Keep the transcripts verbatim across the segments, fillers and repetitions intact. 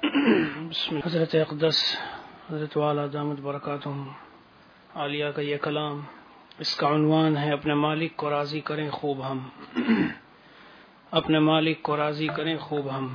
بسم اللہ. حضرت اقدس حضرت والا دامت برکاتہم عالیہ کا یہ کلام، اس کا عنوان ہے اپنے مالک کو راضی کریں خوب ہم. اپنے مالک کو راضی کریں خوب ہم.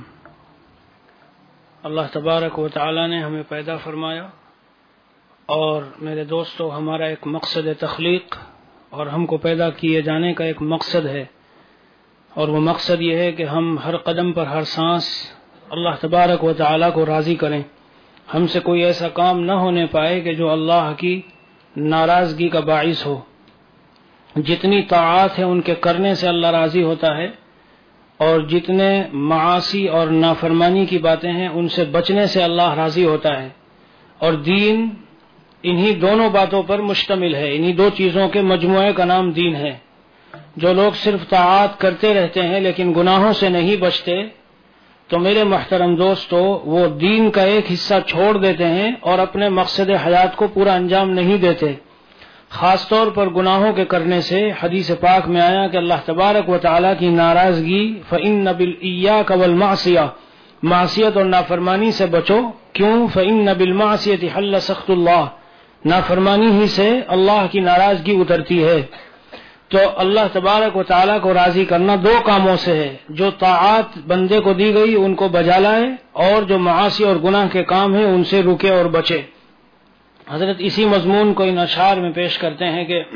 اللہ تبارک و تعالی نے ہمیں پیدا فرمایا، اور میرے دوستو ہمارا ایک مقصد تخلیق اور ہم کو پیدا کیے جانے کا ایک مقصد ہے، اور وہ مقصد یہ ہے کہ ہم ہر قدم پر، ہر سانس اللہ تبارک و تعالی کو راضی کریں. ہم سے کوئی ایسا کام نہ ہونے پائے کہ جو اللہ کی ناراضگی کا باعث ہو. جتنی طاعات ہیں ان کے کرنے سے اللہ راضی ہوتا ہے، اور جتنے معاصی اور نافرمانی کی باتیں ہیں ان سے بچنے سے اللہ راضی ہوتا ہے. اور دین انہی دونوں باتوں پر مشتمل ہے، انہی دو چیزوں کے مجموعے کا نام دین ہے. جو لوگ صرف طاعات کرتے رہتے ہیں لیکن گناہوں سے نہیں بچتے، تو میرے محترم دوستو وہ دین کا ایک حصہ چھوڑ دیتے ہیں اور اپنے مقصد حیات کو پورا انجام نہیں دیتے. خاص طور پر گناہوں کے کرنے سے حدیث پاک میں آیا کہ اللہ تبارک و تعالیٰ کی ناراضگی فَإِنَّ بِالْإِيَّاكَ وَالْمَعْصِيَةِ، معصیت اور نافرمانی سے بچو. کیوں؟ فَإِنَّ بِالْمَعْصِيَةِ حَلَّ سَخْطُ اللَّهِ، نافرمانی ہی سے اللہ کی ناراضگی اترتی ہے. تو اللہ تبارک و تعالیٰ کو راضی کرنا دو کاموں سے ہے. جو طاعات بندے کو دی گئی ان کو بجا لائے، اور جو معاصی اور گناہ کے کام ہیں ان سے رکے اور بچے. حضرت اسی مضمون کو ان اشعار میں پیش کرتے ہیں کہ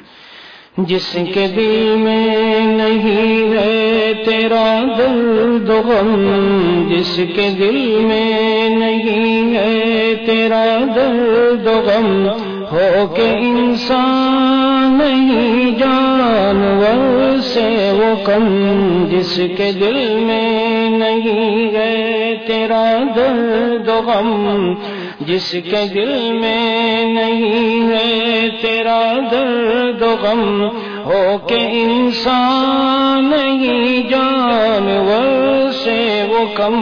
جس کے دل میں نہیں ہے تیرا درد و غم، جس کے دل میں نہیں ہے تیرا درد و غم، ہو کہ انسان نہیں جانور سے وہ کم. جس کے دل میں نہیں ہے تیرا درد و غم، جس کے دل میں نہیں ہے تیرا درد و غم، ہو کہ انسان نہیں جانور سے وہ کم.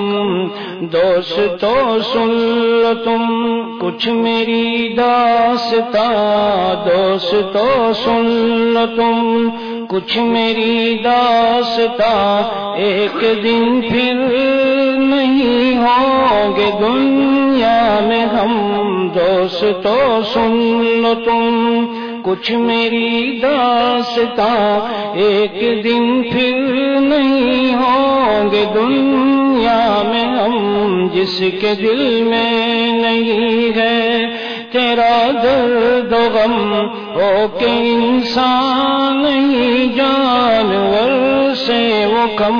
دوستو سن لو تم کچھ میری داستان، دوستو سن لو تم کچھ میری داستان، ایک دن پھر نہیں ہوں گے دنیا میں ہم. دوستو سن لو تم کچھ میری داستان، ایک دن پھر نہیں ہوں گے دنیا میں ہم. جس کے دل میں نہیں ہے تیرا درد و غم، ہو کہ انسان نہیں جانور سے وہ کم.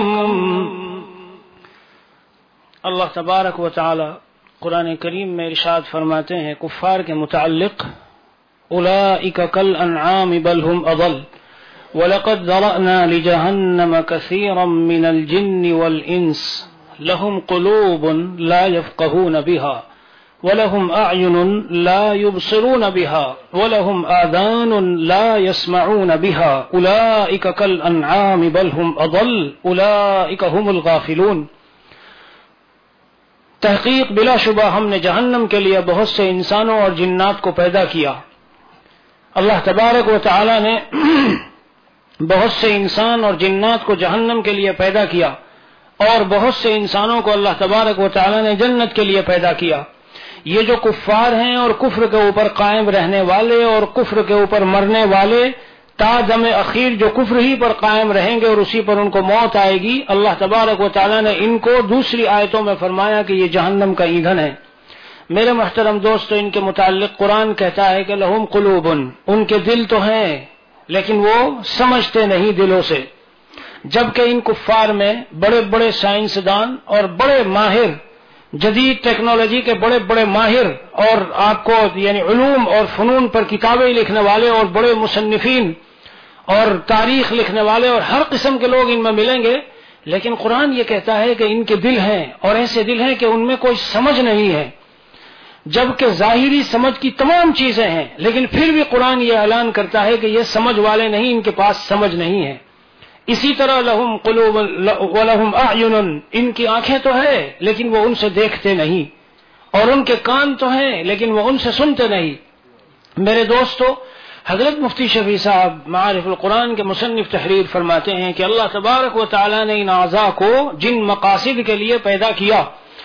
اللہ تبارک و تعالی قرآن کریم میں ارشاد فرماتے ہیں کفار کے متعلق، اولئک کالانعام بل هم اضل ولقد ذرأنا لجہنم کثیرا من الجن والانس لهم قلوب لا يفقهون بها ولهم أعين لا يبصرون بها ولهم آذان لا يسمعون بها أولئك كالأنعام بل هم أضل أولئك هم الغافلون. تحقیق بلا شبہ ہم نے جہنم کے لیے بہت سے انسانوں اور جنات کو پیدا کیا. اللہ تبارک و تعالی نے بہت سے انسان اور جنات کو جہنم کے لیے پیدا کیا، اور بہت سے انسانوں کو اللہ تبارک و تعالی نے جنت کے لیے پیدا کیا. یہ جو کفار ہیں اور کفر کے اوپر قائم رہنے والے اور کفر کے اوپر مرنے والے، تا دم اخیر جو کفر ہی پر قائم رہیں گے اور اسی پر ان کو موت آئے گی، اللہ تبارک و تعالی نے ان کو دوسری آیتوں میں فرمایا کہ یہ جہنم کا ایندھن ہے. میرے محترم دوستو، ان کے متعلق قرآن کہتا ہے کہ لہم قلوب، ان کے دل تو ہیں لیکن وہ سمجھتے نہیں دلوں سے. جبکہ ان کفار میں بڑے بڑے سائنسدان اور بڑے ماہر، جدید ٹیکنالوجی کے بڑے بڑے ماہر، اور آپ کو یعنی علوم اور فنون پر کتابیں لکھنے والے اور بڑے مصنفین اور تاریخ لکھنے والے اور ہر قسم کے لوگ ان میں ملیں گے. لیکن قرآن یہ کہتا ہے کہ ان کے دل ہیں، اور ایسے دل ہیں کہ ان میں کوئی سمجھ نہیں ہے. جبکہ ظاہری سمجھ کی تمام چیزیں ہیں، لیکن پھر بھی قرآن یہ اعلان کرتا ہے کہ یہ سمجھ والے نہیں، ان کے پاس سمجھ نہیں ہے. اسی طرح لہم قلوب ولہم اعین، ان کی آنکھیں تو ہے لیکن وہ ان سے دیکھتے نہیں، اور ان کے کان تو ہیں لیکن وہ ان سے سنتے نہیں. میرے دوستو، حضرت مفتی شفیع صاحب معارف القرآن کے مصنف تحریر فرماتے ہیں کہ اللہ تبارک و تعالی نے ان اعضاء کو جن مقاصد کے لیے پیدا کیا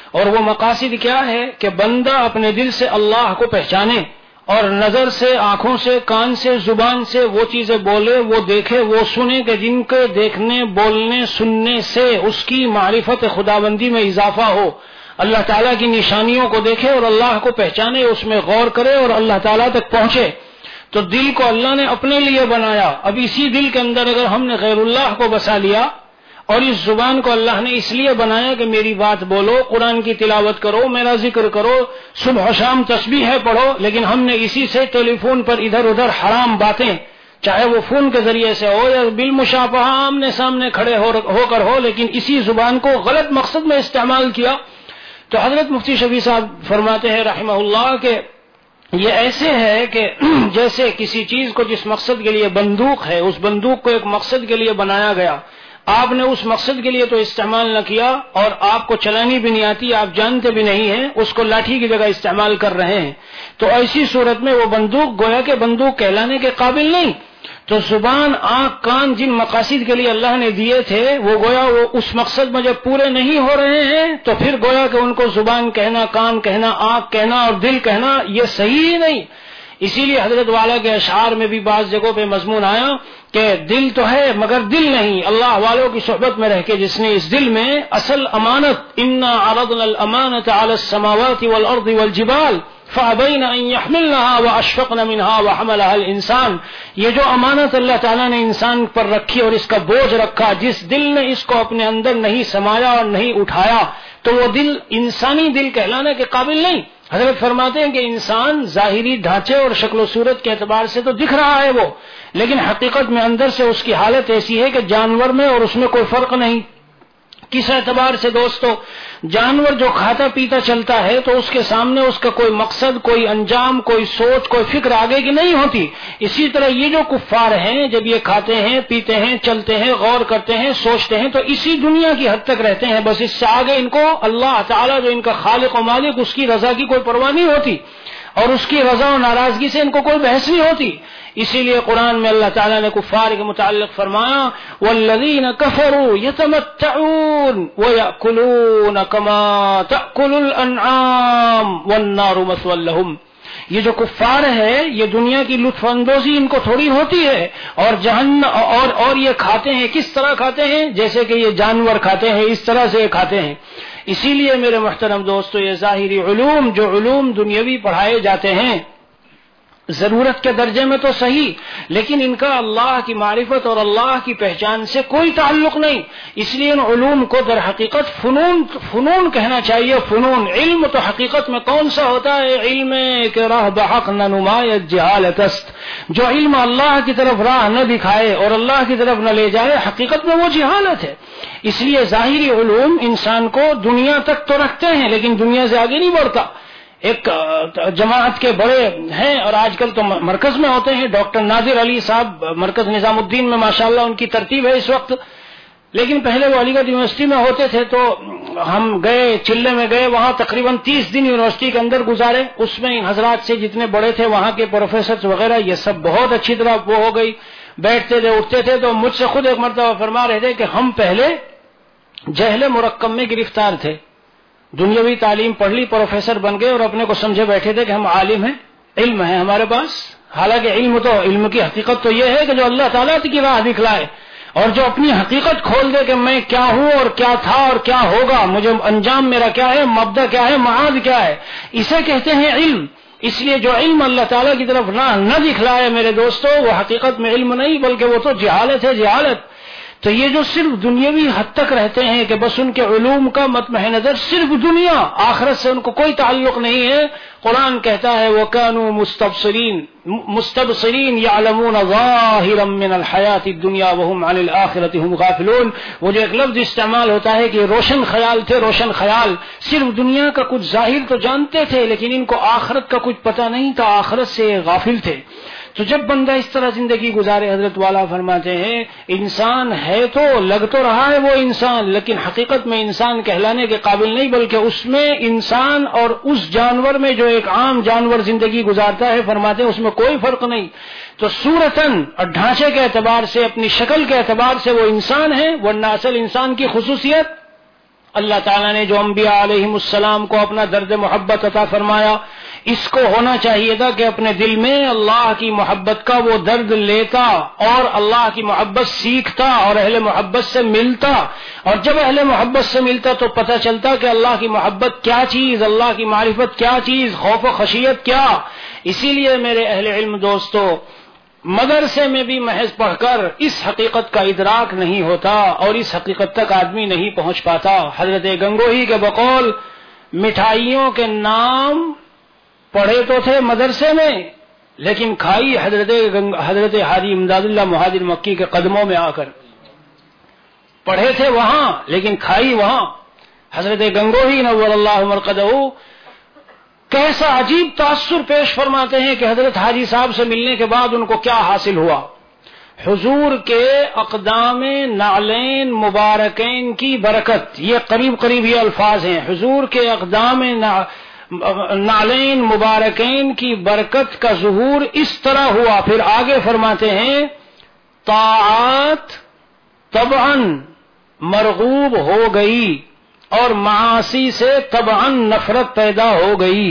اور وہ مقاصد کیا ہے کہ بندہ اپنے دل سے اللہ کو پہچانے اور نظر سے، آنکھوں سے، کان سے، زبان سے وہ چیزیں بولے، وہ دیکھے، وہ سنے کہ جن کے دیکھنے، بولنے، سننے سے اس کی معرفت خداوندی میں اضافہ ہو، اللہ تعالیٰ کی نشانیوں کو دیکھے اور اللہ کو پہچانے، اس میں غور کرے اور اللہ تعالیٰ تک پہنچے۔ تو دل کو اللہ نے اپنے لیے بنایا، اب اسی دل کے اندر اگر ہم نے غیر اللہ کو بسا لیا، اور اس زبان کو اللہ نے اس لیے بنایا کہ میری بات بولو، قرآن کی تلاوت کرو، میرا ذکر کرو، صبح و شام تسبیح پڑھو، لیکن ہم نے اسی سے ٹیلی فون پر ادھر ادھر حرام باتیں، چاہے وہ فون کے ذریعے سے ہو یا بالمشافہہ آمنے سامنے کھڑے ہو کر ہو، لیکن اسی زبان کو غلط مقصد میں استعمال کیا۔ تو حضرت مفتی شفیع صاحب فرماتے ہیں رحمہ اللہ کہ یہ ایسے ہے کہ جیسے کسی چیز کو جس مقصد کے لیے بندوق ہے، اس بندوق کو ایک مقصد کے لیے بنایا گیا، آپ نے اس مقصد کے لیے تو استعمال نہ کیا اور آپ کو چلانی بھی نہیں آتی، آپ جانتے بھی نہیں ہیں، اس کو لاٹھی کی جگہ استعمال کر رہے ہیں، تو ایسی صورت میں وہ بندوق گویا کہ بندوق کہلانے کے قابل نہیں۔ تو زبان، آنکھ، کان جن مقاصد کے لیے اللہ نے دیے تھے وہ گویا وہ اس مقصد میں جب پورے نہیں ہو رہے ہیں تو پھر گویا کہ ان کو زبان کہنا، کان کہنا، آنکھ کہنا اور دل کہنا یہ صحیح نہیں۔ اسی لیے حضرت والا کے اشعار میں بھی بعض جگہوں پہ مضمون آیا کہ دل تو ہے مگر دل نہیں، اللہ والوں کی صحبت میں رہ کے جس نے اس دل میں اصل امانت، انا عرضنا الامانۃ علی السماوات والارض والجبال فابین ان یحملنها واشفقن منها وحملها الانسان، یہ جو امانت اللہ تعالیٰ نے انسان پر رکھی اور اس کا بوجھ رکھا، جس دل نے اس کو اپنے اندر نہیں سمایا اور نہیں اٹھایا تو وہ دل انسانی دل کہلانے کے قابل نہیں۔ حضرت فرماتے ہیں کہ انسان ظاہری ڈھانچے اور شکل و صورت کے اعتبار سے تو دکھ رہا ہے وہ، لیکن حقیقت میں اندر سے اس کی حالت ایسی ہے کہ جانور میں اور اس میں کوئی فرق نہیں۔ کس اعتبار سے دوستو؟ جانور جو کھاتا پیتا چلتا ہے تو اس کے سامنے اس کا کوئی مقصد، کوئی انجام، کوئی سوچ، کوئی فکر آگے کی نہیں ہوتی۔ اسی طرح یہ جو کفار ہیں جب یہ کھاتے ہیں، پیتے ہیں، چلتے ہیں، غور کرتے ہیں، سوچتے ہیں تو اسی دنیا کی حد تک رہتے ہیں، بس اس سے آگے ان کو اللہ تعالیٰ جو ان کا خالق و مالک اس کی رضا کی کوئی پرواہ نہیں ہوتی اور اس کی رضا و ناراضگی سے ان کو کوئی بحث نہیں ہوتی۔ اسی لیے قرآن میں اللہ تعالیٰ نے کفار کے متعلق فرمایا والذین کفروا یتمتعون ویأکلون کما تأکل الانعام والنار مثوی لہم، یہ جو کفار ہے یہ دنیا کی لطف اندوزی ان کو تھوڑی ہوتی ہے اور جہنم اور اور یہ کھاتے ہیں کس طرح کھاتے ہیں؟ جیسے کہ یہ جانور کھاتے ہیں اس طرح سے کھاتے ہیں۔ اسی لیے میرے محترم دوستو یہ ظاہری علوم جو علوم دنیاوی پڑھائے جاتے ہیں ضرورت کے درجے میں تو صحیح، لیکن ان کا اللہ کی معرفت اور اللہ کی پہچان سے کوئی تعلق نہیں، اس لیے ان علوم کو در حقیقت فنون فنون کہنا چاہیے۔ فنون، علم تو حقیقت میں کون سا ہوتا ہے؟ علم کہ راہ بحق نہ نمایت جہالت است، جو علم اللہ کی طرف راہ نہ دکھائے اور اللہ کی طرف نہ لے جائے حقیقت میں وہ جہالت ہے۔ اس لیے ظاہری علوم انسان کو دنیا تک تو رکھتے ہیں لیکن دنیا سے آگے نہیں بڑھتا۔ ایک جماعت کے بڑے ہیں اور آج کل تو مرکز میں ہوتے ہیں، ڈاکٹر ناظر علی صاحب مرکز نظام الدین میں ماشاءاللہ ان کی ترتیب ہے اس وقت، لیکن پہلے وہ علی گڑھ یونیورسٹی میں ہوتے تھے تو ہم گئے، چلے میں گئے، وہاں تقریباً تیس دن یونیورسٹی کے اندر گزارے، اس میں ان حضرات سے جتنے بڑے تھے وہاں کے پروفیسر وغیرہ یہ سب بہت اچھی طرح وہ ہو گئی، بیٹھتے تھے اٹھتے تھے، تو مجھ سے خود ایک مرتبہ فرما رہے تھے کہ ہم پہلے جہل مرکب میں گرفتار تھے، دنیاوی تعلیم پڑھ لی، پروفیسر بن گئے اور اپنے کو سمجھے بیٹھے تھے کہ ہم عالم ہیں، علم ہے ہمارے پاس، حالانکہ علم تو علم کی حقیقت تو یہ ہے کہ جو اللہ تعالیٰ کی راہ دکھلائے اور جو اپنی حقیقت کھول دے کہ میں کیا ہوں اور کیا تھا اور کیا ہوگا، مجھے انجام میرا کیا ہے، مبدا کیا ہے، معاد کیا ہے، اسے کہتے ہیں علم۔ اس لیے جو علم اللہ تعالیٰ کی طرف راہ نہ دکھلائے میرے دوستو وہ حقیقت میں علم نہیں بلکہ وہ تو جہالت ہے، جہالت۔ تو یہ جو صرف دنیاوی حد تک رہتے ہیں کہ بس ان کے علوم کا مطمح نظر صرف دنیا، آخرت سے ان کو کوئی تعلق نہیں ہے، قرآن کہتا ہے وَكَانُوا مُسْتَبْصِرِينَ مستبصرین یعلمون ظاہرا من الحیات الدنیا وهم عن الآخرۃ هم غافلون، وہ جو ایک لفظ استعمال ہوتا ہے کہ روشن خیال تھے، روشن خیال، صرف دنیا کا کچھ ظاہر تو جانتے تھے لیکن ان کو آخرت کا کچھ پتہ نہیں تھا، آخرت سے غافل تھے۔ تو جب بندہ اس طرح زندگی گزارے، حضرت والا فرماتے ہیں انسان ہے تو لگ تو رہا ہے وہ انسان، لیکن حقیقت میں انسان کہلانے کے قابل نہیں، بلکہ اس میں انسان اور اس جانور میں جو ایک عام جانور زندگی گزارتا ہے، فرماتے ہیں اس میں کوئی فرق نہیں۔ تو صورتاً اور ڈھانچے کے اعتبار سے، اپنی شکل کے اعتبار سے وہ انسان ہے، ورنہ اصل انسان کی خصوصیت اللہ تعالیٰ نے جو انبیاء علیہم السلام کو اپنا درد محبت عطا فرمایا، اس کو ہونا چاہیے تھا کہ اپنے دل میں اللہ کی محبت کا وہ درد لیتا اور اللہ کی محبت سیکھتا اور اہل محبت سے ملتا، اور جب اہل محبت سے ملتا تو پتہ چلتا کہ اللہ کی محبت کیا چیز، اللہ کی معرفت کیا چیز، خوف و خشیت کیا۔ اسی لیے میرے اہل علم دوستو، مدرسے میں بھی محض پڑھ کر اس حقیقت کا ادراک نہیں ہوتا اور اس حقیقت تک آدمی نہیں پہنچ پاتا۔ حضرت گنگوہی کے بقول مٹھائیوں کے نام پڑھے تو تھے مدرسے میں، لیکن کھائی حضرت حضرت حاجی امداد اللہ مہاجر مکی کے قدموں میں آ کر۔ پڑھے تھے وہاں لیکن کھائی وہاں۔ حضرت گنگوہی نور اللہ مرقدہ کیسا عجیب تاثر پیش فرماتے ہیں کہ حضرت حاجی صاحب سے ملنے کے بعد ان کو کیا حاصل ہوا۔ حضور کے اقدام نعلین مبارکین کی برکت، یہ قریب قریب یہ الفاظ ہیں، حضور کے اقدام نعلین مبارکین کی برکت کا ظہور اس طرح ہوا۔ پھر آگے فرماتے ہیں طاعات طبعاً مرغوب ہو گئی اور معاصی سے طبعاً نفرت پیدا ہو گئی۔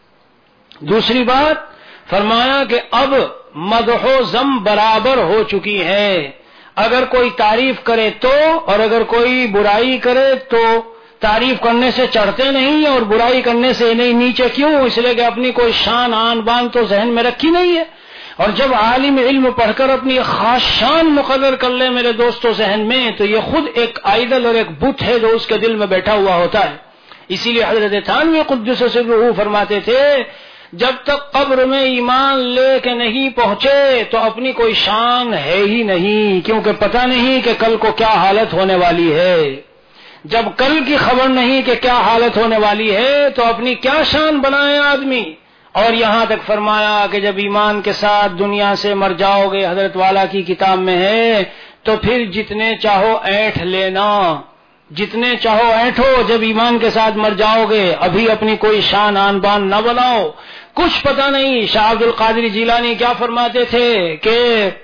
دوسری بات فرمایا کہ اب مدح و ذم برابر ہو چکی ہے، اگر کوئی تعریف کرے تو اور اگر کوئی برائی کرے تو تعریف کرنے سے چڑھتے نہیں اور برائی کرنے سے نہیں نیچے کیوں؟ اس لیے کہ اپنی کوئی شان آن بان تو ذہن میں رکھی نہیں ہے، اور جب عالم علم پڑھ کر اپنی خاص شان مقرر کر لے میرے دوستوں ذہن میں، تو یہ خود ایک آئیڈل اور ایک بت ہے جو اس کے دل میں بیٹھا ہوا ہوتا ہے۔ اسی لیے حضرت تھانوی قدس سرہ فرماتے تھے جب تک قبر میں ایمان لے کے نہیں پہنچے تو اپنی کوئی شان ہے ہی نہیں، کیونکہ پتہ نہیں کہ کل کو کیا حالت ہونے والی ہے۔ جب کل کی خبر نہیں کہ کیا حالت ہونے والی ہے تو اپنی کیا شان بنائے آدمی۔ اور یہاں تک فرمایا کہ جب ایمان کے ساتھ دنیا سے مر جاؤ گے، حضرت والا کی کتاب میں ہے، تو پھر جتنے چاہو اینٹھ لینا، جتنے چاہو اینٹھو، جب ایمان کے ساتھ مر جاؤ گے، ابھی اپنی کوئی شان آن بان نہ بناؤ، کچھ پتہ نہیں۔ شاہ عبد القادر جیلانی کیا فرماتے تھے کہ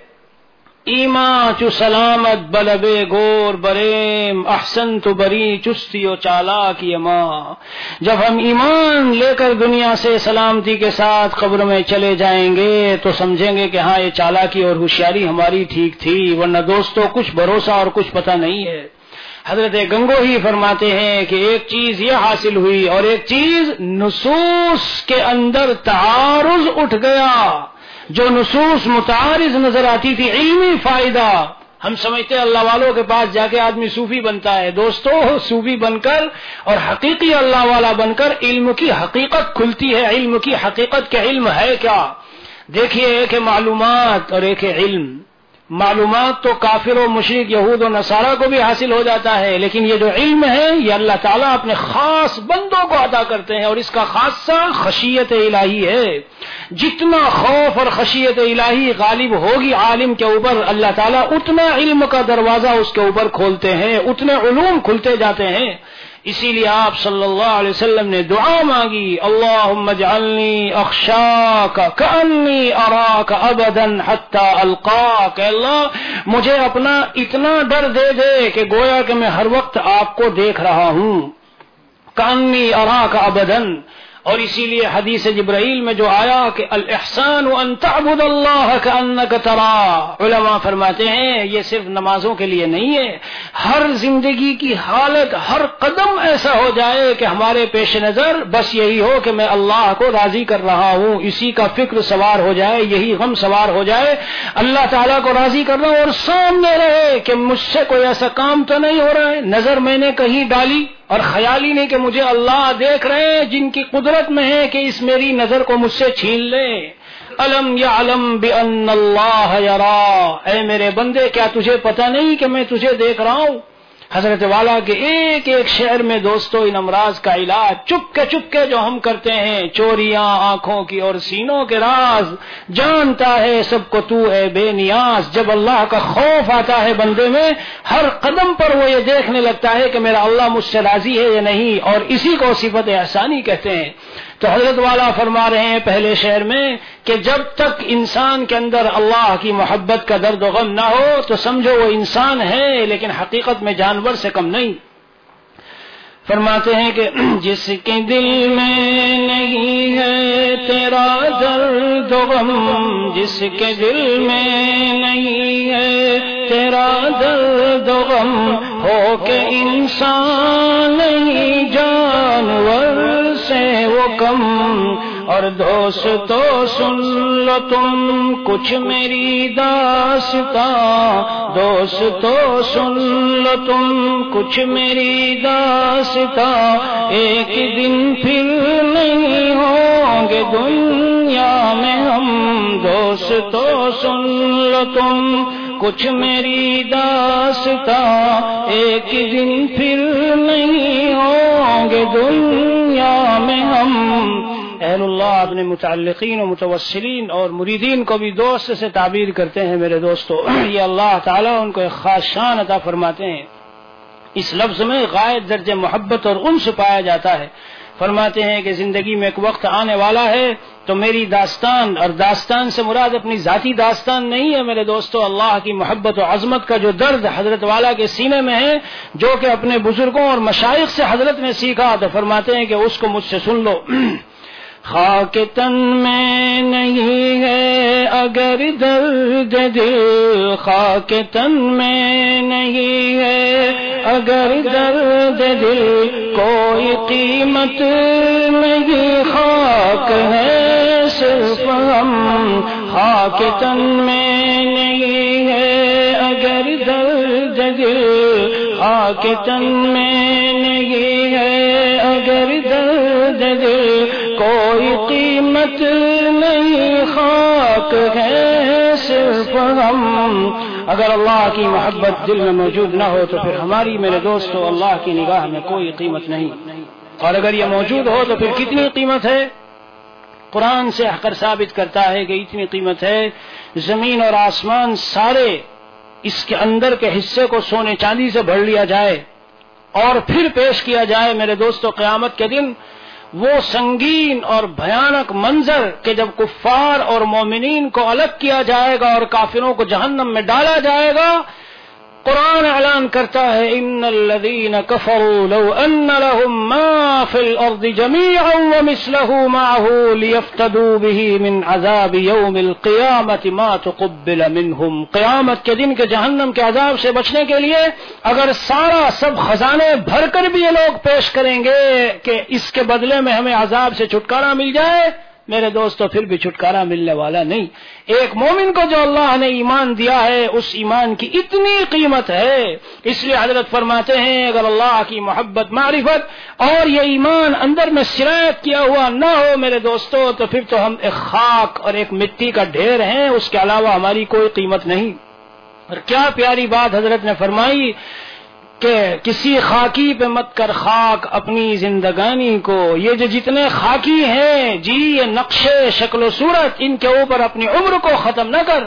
ایمان چو سلامت بلبے گور بریم احسن تو بری چستی و چالاکی ماں، جب ہم ایمان لے کر دنیا سے سلامتی کے ساتھ قبر میں چلے جائیں گے تو سمجھیں گے کہ ہاں یہ چالاکی اور ہوشیاری ہماری ٹھیک تھی، ورنہ دوستو کچھ بھروسہ اور کچھ پتہ نہیں ہے۔ حضرت گنگوہی فرماتے ہیں کہ ایک چیز یہ حاصل ہوئی اور ایک چیز نصوص کے اندر تعارض اٹھ گیا، جو نصوص متعارض نظر آتی تھی، علمی فائدہ۔ ہم سمجھتے ہیں اللہ والوں کے پاس جا کے آدمی صوفی بنتا ہے، دوستو صوفی بن کر اور حقیقی اللہ والا بن کر علم کی حقیقت کھلتی ہے۔ علم کی حقیقت کے علم ہے کیا؟ دیکھیے، ایک ہے معلومات اور ایک ہے علم۔ معلومات تو کافر و مشرک یہود و نصارہ کو بھی حاصل ہو جاتا ہے، لیکن یہ جو علم ہے یہ اللہ تعالیٰ اپنے خاص بندوں کو عطا کرتے ہیں، اور اس کا خاصہ خشیت الہی ہے۔ جتنا خوف اور خشیت الہی غالب ہوگی عالم کے اوپر، اللہ تعالیٰ اتنا علم کا دروازہ اس کے اوپر کھولتے ہیں، اتنے علوم کھلتے جاتے ہیں۔ اسی لیے آپ صلی اللہ علیہ وسلم نے دعا مانگی، اللہم اجعلنی اخشاک کانی اراک ابدا حتی القاک، اللہ مجھے اپنا اتنا ڈر دے دے کہ گویا کہ میں ہر وقت آپ کو دیکھ رہا ہوں، کانی اراک ابدا۔ اور اسی لیے حدیث جبرائیل میں جو آیا کہ الاحسان ان تعبد اللہ کانک تراہ، علماء فرماتے ہیں یہ صرف نمازوں کے لیے نہیں ہے، ہر زندگی کی حالت، ہر قدم ایسا ہو جائے کہ ہمارے پیش نظر بس یہی ہو کہ میں اللہ کو راضی کر رہا ہوں، اسی کا فکر سوار ہو جائے، یہی غم سوار ہو جائے، اللہ تعالیٰ کو راضی کر رہا ہوں، اور سامنے رہے کہ مجھ سے کوئی ایسا کام تو نہیں ہو رہا ہے، نظر میں نے کہیں ڈالی اور خیال ہی نہیں کہ مجھے اللہ دیکھ رہے ہیں، جن کی قدرت میں ہے کہ اس میری نظر کو مجھ سے چھین لیں۔ الم یعلم بان اللہ یرا، اے میرے بندے کیا تجھے پتہ نہیں کہ میں تجھے دیکھ رہا ہوں؟ حضرت والا کے ایک ایک شعر میں دوستو ان امراض کا علاج چپ کے چپ کے جو ہم کرتے ہیں، چوریاں آنکھوں کی اور سینوں کے راز جانتا ہے سب کو تو اے بے نیاز۔ جب اللہ کا خوف آتا ہے بندے میں، ہر قدم پر وہ یہ دیکھنے لگتا ہے کہ میرا اللہ مجھ سے راضی ہے یا نہیں، اور اسی کو صفت احسانی کہتے ہیں۔ تو حضرت والا فرما رہے ہیں پہلے شعر میں کہ جب تک انسان کے اندر اللہ کی محبت کا درد و غم نہ ہو تو سمجھو وہ انسان ہے لیکن حقیقت میں جانور سے کم نہیں۔ فرماتے ہیں کہ جس کے دل میں نہیں ہے تیرا درد و غم، جس کے دل میں نہیں ہے تیرا درد و غم، ہو کہ انسان نہیں جانور سے وہ کم۔ اور دوستو سن لو تم کچھ میری داستاں، دوستو سن لو تم کچھ میری داستاں، ایک دن پھر نہیں ہوں گے دنیا میں ہم۔ دوستو سن لو تم کچھ میری داستاں، ایک دن پھر نہیں ہوں گے دنیا میں ہم۔ اہل اللہ اپنے متعلقین و متوسلین اور مریدین کو بھی دوست سے تعبیر کرتے ہیں میرے دوستو۔ یہ اللہ تعالیٰ ان کو ایک خاص شان عطا فرماتے ہیں۔ اس لفظ میں غائب درجہ محبت اور انس پایا جاتا ہے۔ فرماتے ہیں کہ زندگی میں ایک وقت آنے والا ہے تو میری داستان، اور داستان سے مراد اپنی ذاتی داستان نہیں ہے میرے دوستو، اللہ کی محبت و عظمت کا جو درد حضرت والا کے سینے میں ہے، جو کہ اپنے بزرگوں اور مشائخ سے حضرت نے سیکھا، تو فرماتے ہیں کہ اس کو مجھ سے سن لو۔ خاک تن میں نہیں ہے اگر درد دل، خاک تن میں نہیں ہے اگر درد دل، کوئی قیمت نہیں خاک ہے صرف ہم۔ خاک تن میں نہیں ہے اگر درد دل، خاک تن میں نہیں ہے اگر درد دل، کوئی قیمت نہیں خاک ہے صرف ہم۔ اگر اللہ کی محبت دل میں موجود نہ ہو تو پھر ہماری میرے دوستو اللہ کی نگاہ میں کوئی قیمت نہیں، اور اگر یہ موجود ہو تو پھر کتنی قیمت ہے۔ قرآن سے کر ثابت کرتا ہے کہ اتنی قیمت ہے، زمین اور آسمان سارے اس کے اندر کے حصے کو سونے چاندی سے بھر لیا جائے اور پھر پیش کیا جائے میرے دوستو قیامت کے دن، وہ سنگین اور بھیانک منظر کہ جب کفار اور مومنین کو الگ کیا جائے گا اور کافروں کو جہنم میں ڈالا جائے گا، قرآن اعلان کرتا ہے ان الذین کفروا لو ان لهم ما فی الارض جميعا ومثله معه لیفتدوا به من عذاب یوم القیامت ما تقبل منهم۔ قیامت کے دن کے جہنم کے عذاب سے بچنے کے لیے اگر سارا سب خزانے بھر کر بھی یہ لوگ پیش کریں گے کہ اس کے بدلے میں ہمیں عذاب سے چھٹکارا مل جائے، میرے دوستو پھر بھی چھٹکارا ملنے والا نہیں۔ ایک مومن کو جو اللہ نے ایمان دیا ہے اس ایمان کی اتنی قیمت ہے، اس لیے حضرت فرماتے ہیں اگر اللہ کی محبت، معرفت اور یہ ایمان اندر میں سرایت کیا ہوا نہ ہو میرے دوستو تو پھر تو ہم ایک خاک اور ایک مٹی کا ڈھیر ہیں، اس کے علاوہ ہماری کوئی قیمت نہیں۔ اور کیا پیاری بات حضرت نے فرمائی کہ کسی خاکی پہ مت کر خاک اپنی زندگانی کو، یہ جو جتنے خاکی ہیں جی یہ نقشے شکل و صورت، ان کے اوپر اپنی عمر کو ختم نہ کر۔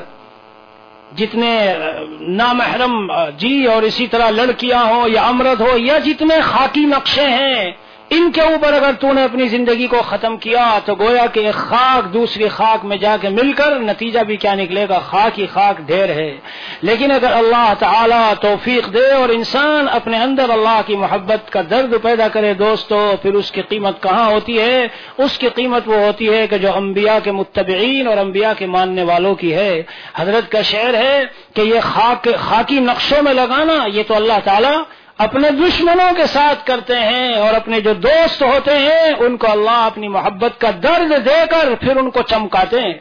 جتنے نامحرم جی اور اسی طرح لڑکیاں ہوں یا امرد ہو یا جتنے خاکی نقشے ہیں، ان کے اوپر اگر تو نے اپنی زندگی کو ختم کیا تو گویا کہ ایک خاک دوسری خاک میں جا کے مل کر نتیجہ بھی کیا نکلے گا، خاک ہی خاک ڈھیر ہے۔ لیکن اگر اللہ تعالی توفیق دے اور انسان اپنے اندر اللہ کی محبت کا درد پیدا کرے دوستو، پھر اس کی قیمت کہاں ہوتی ہے؟ اس کی قیمت وہ ہوتی ہے کہ جو انبیاء کے متبعین اور انبیاء کے ماننے والوں کی ہے۔ حضرت کا شعر ہے کہ یہ خاک خاکی نقشوں میں لگانا یہ تو اللہ تعالی اپنے دشمنوں کے ساتھ کرتے ہیں، اور اپنے جو دوست ہوتے ہیں ان کو اللہ اپنی محبت کا درد دے کر پھر ان کو چمکاتے ہیں۔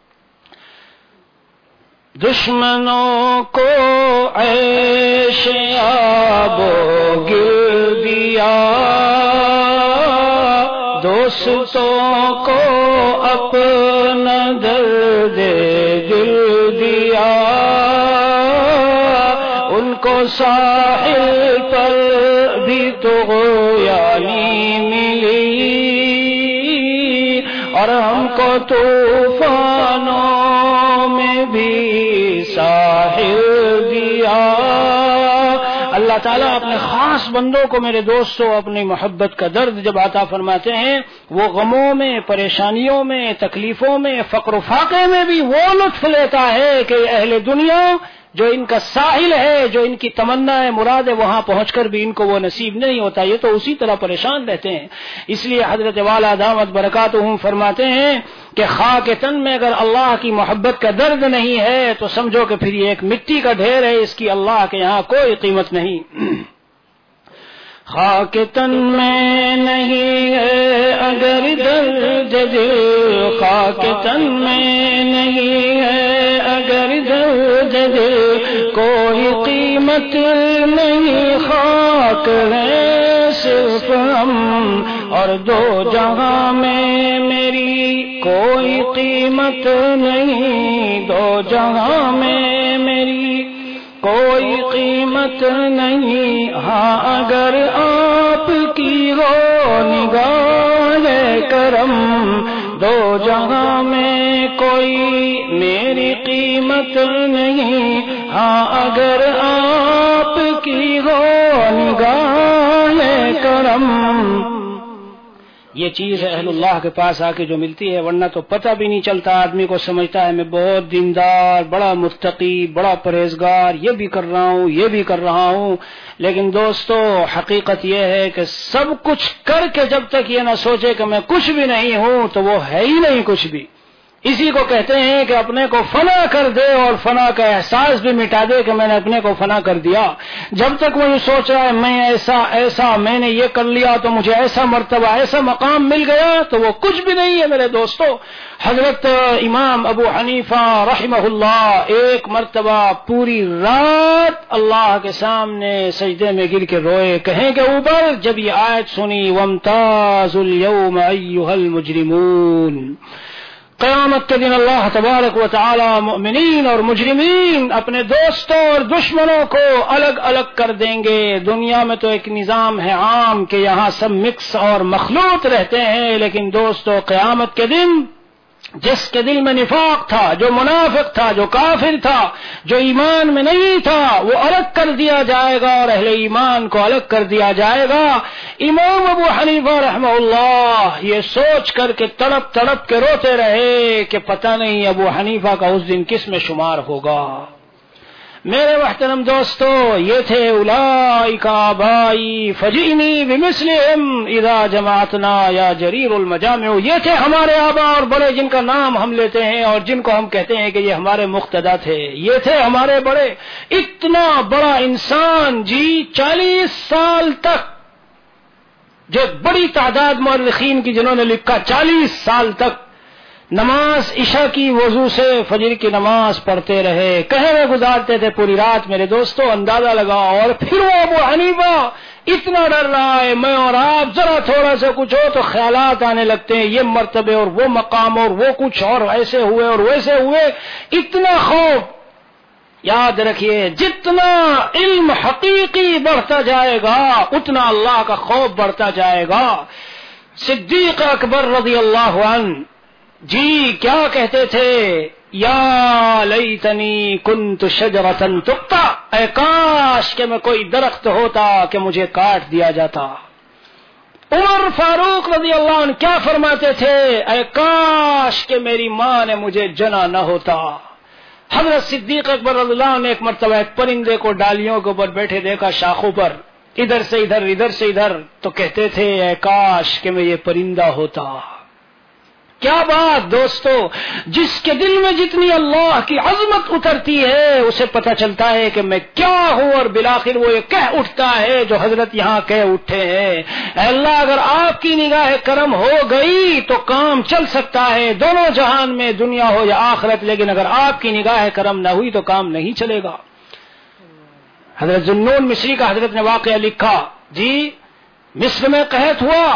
دشمنوں کو عیش آب و گل دیا، دوستوں کو اپنا درد دل دیا، ان کو ساحل پر بھی تو یعنی ملی اور ہم کو طوفانوں میں بھی ساحل دیا۔ اللہ تعالیٰ اپنے خاص بندوں کو میرے دوستوں اپنی محبت کا درد جب عطا فرماتے ہیں، وہ غموں میں، پریشانیوں میں، تکلیفوں میں، فقر و فاقے میں بھی وہ لطف لیتا ہے کہ اہل دنیا جو ان کا ساحل ہے، جو ان کی تمنا ہے، مراد ہے، وہاں پہنچ کر بھی ان کو وہ نصیب نہیں ہوتا، یہ تو اسی طرح پریشان رہتے ہیں۔ اس لیے حضرت والا دامت برکاتہم فرماتے ہیں کہ خاک تن میں اگر اللہ کی محبت کا درد نہیں ہے تو سمجھو کہ پھر یہ ایک مٹی کا ڈھیر ہے، اس کی اللہ کے یہاں کوئی قیمت نہیں۔ خاک تن میں نہیں ہے اگر درد دل، خاک تن میں نہیں ہے اگر درد دل، کوئی قیمت نہیں، خاک ہے صرف ہم، اور دو جہاں میں میری کوئی قیمت نہیں، دو جہاں میں میری کوئی قیمت نہیں۔ ہاں اگر آپ کی ہو نگاہ کرم، دو جہاں میں کوئی میری قیمت نہیں، ہاں اگر آپ کی ہو نگاہ کرم۔ یہ چیز ہے اہل اللہ کے پاس آ کے جو ملتی ہے، ورنہ تو پتہ بھی نہیں چلتا، آدمی کو سمجھتا ہے میں بہت دیندار، بڑا متقی، بڑا پرہیزگار، یہ بھی کر رہا ہوں، یہ بھی کر رہا ہوں، لیکن دوستو حقیقت یہ ہے کہ سب کچھ کر کے جب تک یہ نہ سوچے کہ میں کچھ بھی نہیں ہوں تو وہ ہے ہی نہیں کچھ بھی۔ اسی کو کہتے ہیں کہ اپنے کو فنا کر دے اور فنا کا احساس بھی مٹا دے کہ میں نے اپنے کو فنا کر دیا۔ جب تک وہ یہ سوچ رہا ہے میں ایسا ایسا میں نے یہ کر لیا تو مجھے ایسا مرتبہ ایسا مقام مل گیا، تو وہ کچھ بھی نہیں ہے میرے دوستو۔ حضرت امام ابو حنیفہ رحمہ اللہ ایک مرتبہ پوری رات اللہ کے سامنے سجدے میں گر کے روئے، کہیں کہ اوپر جب یہ آیت سنی وَامْتَازُوا الْيَوْمَ أَيُّهَا الْمُجْرِمُونَ، قیامت کے دن اللہ تبارک و تعالی مؤمنین اور مجرمین اپنے دوستوں اور دشمنوں کو الگ الگ کر دیں گے۔ دنیا میں تو ایک نظام ہے عام کہ یہاں سب مکس اور مخلوط رہتے ہیں، لیکن دوستوں قیامت کے دن جس کے دل میں نفاق تھا، جو منافق تھا، جو کافر تھا، جو ایمان میں نہیں تھا، وہ الگ کر دیا جائے گا اور اہل ایمان کو الگ کر دیا جائے گا۔ امام ابو حنیفہ رحمہ اللہ یہ سوچ کر کے تڑپ تڑپ کے روتے رہے کہ پتہ نہیں ابو حنیفہ کا اس دن کس میں شمار ہوگا۔ میرے محترم دوستو، یہ تھے اولئک آبائی فجئنی بمثلہم اذا جمعتنا یا جریر المجامع، یہ تھے ہمارے آبا اور بڑے جن کا نام ہم لیتے ہیں اور جن کو ہم کہتے ہیں کہ یہ ہمارے مقتدا تھے، یہ تھے ہمارے بڑے۔ اتنا بڑا انسان جی چالیس سال تک، جو بڑی تعداد مورخین کی جنہوں نے لکھا چالیس سال تک نماز عشاء کی وضو سے فجر کی نماز پڑھتے رہے، کہے میں گزارتے تھے پوری رات۔ میرے دوستو اندازہ لگاؤ، اور پھر وہ ابو حنیفہ اتنا ڈر رہا ہے، میں اور آپ ذرا تھوڑا سا کچھ ہو تو خیالات آنے لگتے ہیں، یہ مرتبے اور وہ مقام اور وہ کچھ اور ایسے ہوئے اور ویسے ہوئے، اتنا خوف۔ یاد رکھیے جتنا علم حقیقی بڑھتا جائے گا اتنا اللہ کا خوف بڑھتا جائے گا۔ صدیق اکبر رضی اللہ عنہ جی کیا کہتے تھے، یا لیتنی کنت شجرۃ تقطع، اے کاش کہ میں کوئی درخت ہوتا کہ مجھے کاٹ دیا جاتا۔ عمر فاروق رضی اللہ عنہ کیا فرماتے تھے، اے کاش کہ میری ماں نے مجھے جنا نہ ہوتا۔ حضرت صدیق اکبر رضی اللہ عنہ نے ایک مرتبہ ایک پرندے کو ڈالیوں کے اوپر بیٹھے دیکھا، شاخوں پر، ادھر سے ادھر ادھر سے ادھر، تو کہتے تھے اے کاش کہ میں یہ پرندہ ہوتا۔ کیا بات دوستو، جس کے دل میں جتنی اللہ کی عظمت اترتی ہے اسے پتہ چلتا ہے کہ میں کیا ہوں، اور بالآخر وہ یہ کہہ اٹھتا ہے جو حضرت یہاں کہہ اٹھے ہیں، اے اللہ اگر آپ کی نگاہ کرم ہو گئی تو کام چل سکتا ہے دونوں جہان میں، دنیا ہو یا آخرت، لیکن اگر آپ کی نگاہ کرم نہ ہوئی تو کام نہیں چلے گا۔ حضرت ذوالنون مصری کا حضرت نے واقعہ لکھا، جی مصر میں قحط ہوا،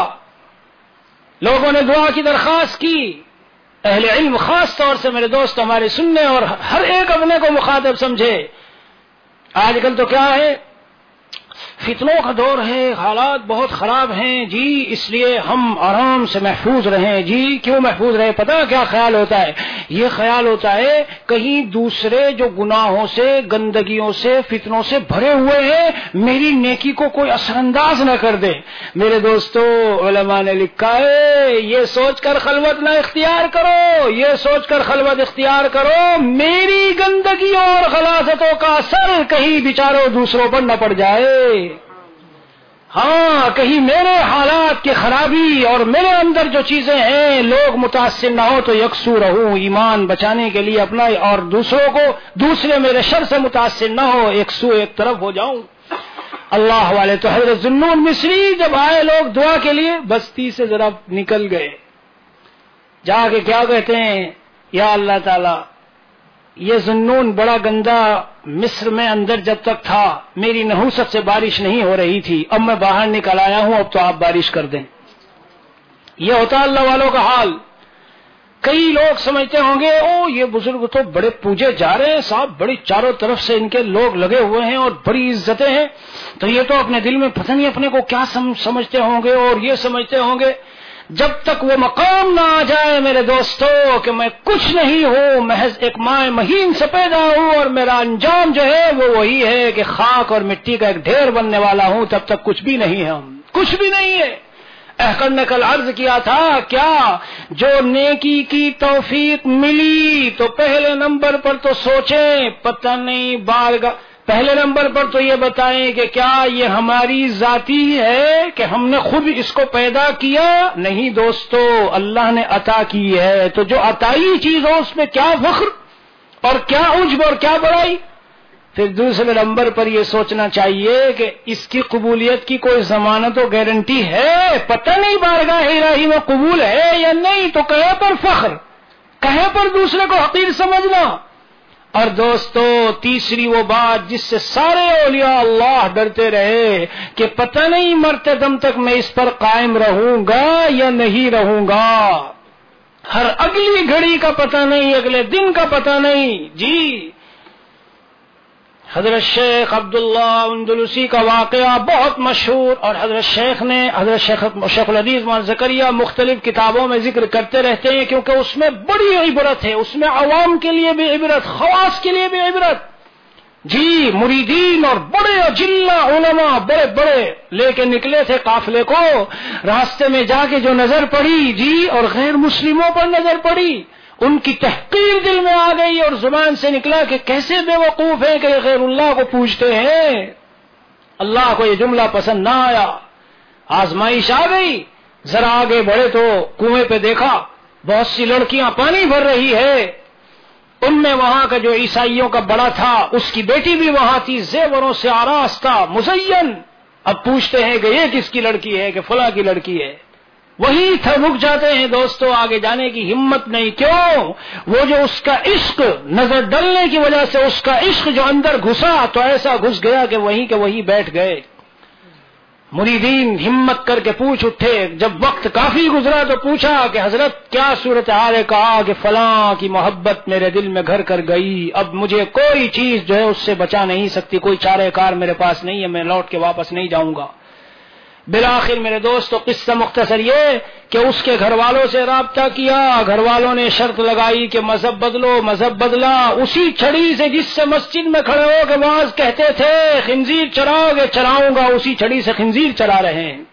لوگوں نے دعا کی درخواست کی، اہل علم خاص طور سے میرے دوست ہمارے سننے اور ہر ایک اپنے کو مخاطب سمجھے۔ آج کل تو کیا ہے، فتنوں کا دور ہے، حالات بہت خراب ہیں جی، اس لیے ہم آرام سے محفوظ رہیں جی۔ کیوں محفوظ رہے؟ پتہ کیا خیال ہوتا ہے؟ یہ خیال ہوتا ہے کہیں دوسرے جو گناہوں سے، گندگیوں سے، فتنوں سے بھرے ہوئے ہیں، میری نیکی کو کوئی اثر انداز نہ کر دے۔ میرے دوستو، علماء نے لکھا ہے یہ سوچ کر خلوت نہ اختیار کرو، یہ سوچ کر خلوت اختیار کرو میری گندگیوں اور غلاظتوں کا اثر کہیں بیچاروں دوسروں پر نہ پڑ جائے۔ ہاں، کہیں میرے حالات کی خرابی اور میرے اندر جو چیزیں ہیں لوگ متاثر نہ ہو تو یکسو رہوں، ایمان بچانے کے لیے اپنا اور دوسروں کو، دوسرے میرے شر سے متاثر نہ ہو، ایک سو ایک طرف ہو جاؤں۔ اللہ والے تو حضرت ذوالنون مصری جب آئے لوگ دعا کے لیے بستی سے ذرا نکل گئے، جا کے کیا کہتے ہیں، یا اللہ تعالی یہ ذوالنون بڑا گندا مصر میں اندر جب تک تھا میری نحوست سے بارش نہیں ہو رہی تھی، اب میں باہر نکل آیا ہوں، اب تو آپ بارش کر دیں۔ یہ ہوتا اللہ والوں کا حال۔ کئی لوگ سمجھتے ہوں گے او یہ بزرگ تو بڑے پوجے جا رہے ہیں صاحب، بڑی چاروں طرف سے ان کے لوگ لگے ہوئے ہیں اور بڑی عزتیں ہیں، تو یہ تو اپنے دل میں پتہ نہیں اپنے کو کیا سمجھتے ہوں گے اور یہ سمجھتے ہوں گے۔ جب تک وہ مقام نہ آ جائے میرے دوستو کہ میں کچھ نہیں ہوں، محض ایک مائع مہین سے پیدا ہوں اور میرا انجام جو ہے وہ وہی ہے کہ خاک اور مٹی کا ایک ڈھیر بننے والا ہوں، تب تک کچھ بھی نہیں ہے، ہم کچھ بھی نہیں ہے۔ احکر نے کل عرض کیا تھا کیا جو نیکی کی توفیق ملی تو پہلے نمبر پر تو سوچیں پتہ نہیں بارگاہ، پہلے نمبر پر تو یہ بتائیں کہ کیا یہ ہماری ذاتی ہے کہ ہم نے خود اس کو پیدا کیا؟ نہیں دوستو، اللہ نے عطا کی ہے، تو جو عطائی چیز ہو اس میں کیا فخر اور کیا عجب اور کیا بڑائی۔ پھر دوسرے نمبر پر یہ سوچنا چاہیے کہ اس کی قبولیت کی کوئی ضمانت و گارنٹی ہے؟ پتہ نہیں بارگاہ الہی میں قبول ہے یا نہیں، تو کہے پر فخر، کہے پر دوسرے کو حقیر سمجھنا۔ اور دوستو تیسری وہ بات جس سے سارے اولیاء اللہ ڈرتے رہے کہ پتہ نہیں مرتے دم تک میں اس پر قائم رہوں گا یا نہیں رہوں گا، ہر اگلی گھڑی کا پتہ نہیں، اگلے دن کا پتہ نہیں جی۔ حضرت شیخ عبداللہ اندلسی کا واقعہ بہت مشہور، اور حضرت شیخ نے حضرت شیخ شیخ الحدیث مولانا زکریا مختلف کتابوں میں ذکر کرتے رہتے ہیں کیونکہ اس میں بڑی عبرت ہے، اس میں عوام کے لیے بھی عبرت، خواص کے لیے بھی عبرت جی۔ مریدین اور بڑے اجلہ علماء بڑے بڑے لے کے نکلے تھے قافلے کو، راستے میں جا کے جو نظر پڑی جی اور غیر مسلموں پر نظر پڑی، ان کی تحقیر دل میں آ گئی اور زبان سے نکلا کہ کیسے بے وقوف ہیں کہ غیر اللہ کو پوجتے ہیں۔ اللہ کو یہ جملہ پسند نہ آیا، آزمائش آ گئی، ذرا آگے بڑھے تو کنویں پہ دیکھا بہت سی لڑکیاں پانی بھر رہی ہے، ان میں وہاں کا جو عیسائیوں کا بڑا تھا اس کی بیٹی بھی وہاں تھی، زیوروں سے آراستہ مزین۔ اب پوچھتے ہیں کہ یہ کس کی لڑکی ہے؟ کہ فلاں کی لڑکی ہے۔ وہی تھا، رک جاتے ہیں دوستو، آگے جانے کی ہمت نہیں۔ کیوں؟ وہ جو اس کا عشق نظر ڈلنے کی وجہ سے اس کا عشق جو اندر گھسا تو ایسا گھس گیا کہ وہیں کے وہیں بیٹھ گئے۔ مریدین ہمت کر کے پوچھ اٹھے، جب وقت کافی گزرا تو پوچھا کہ حضرت کیا صورتحال ہے؟ کہا کہ فلاں کی محبت میرے دل میں گھر کر گئی، اب مجھے کوئی چیز جو ہے اس سے بچا نہیں سکتی، کوئی چارہ کار میرے پاس نہیں ہے، میں لوٹ کے واپس نہیں جاؤں گا۔ بالآخر میرے دوستو قصہ مختصر یہ کہ اس کے گھر والوں سے رابطہ کیا، گھر والوں نے شرط لگائی کہ مذہب بدلو، مذہب بدلا۔ اسی چھڑی سے جس سے مسجد میں کھڑے ہو کے واز کہتے تھے خنزیر چراؤ گے، چراؤں گا، اسی چھڑی سے خنزیر چرا رہے ہیں۔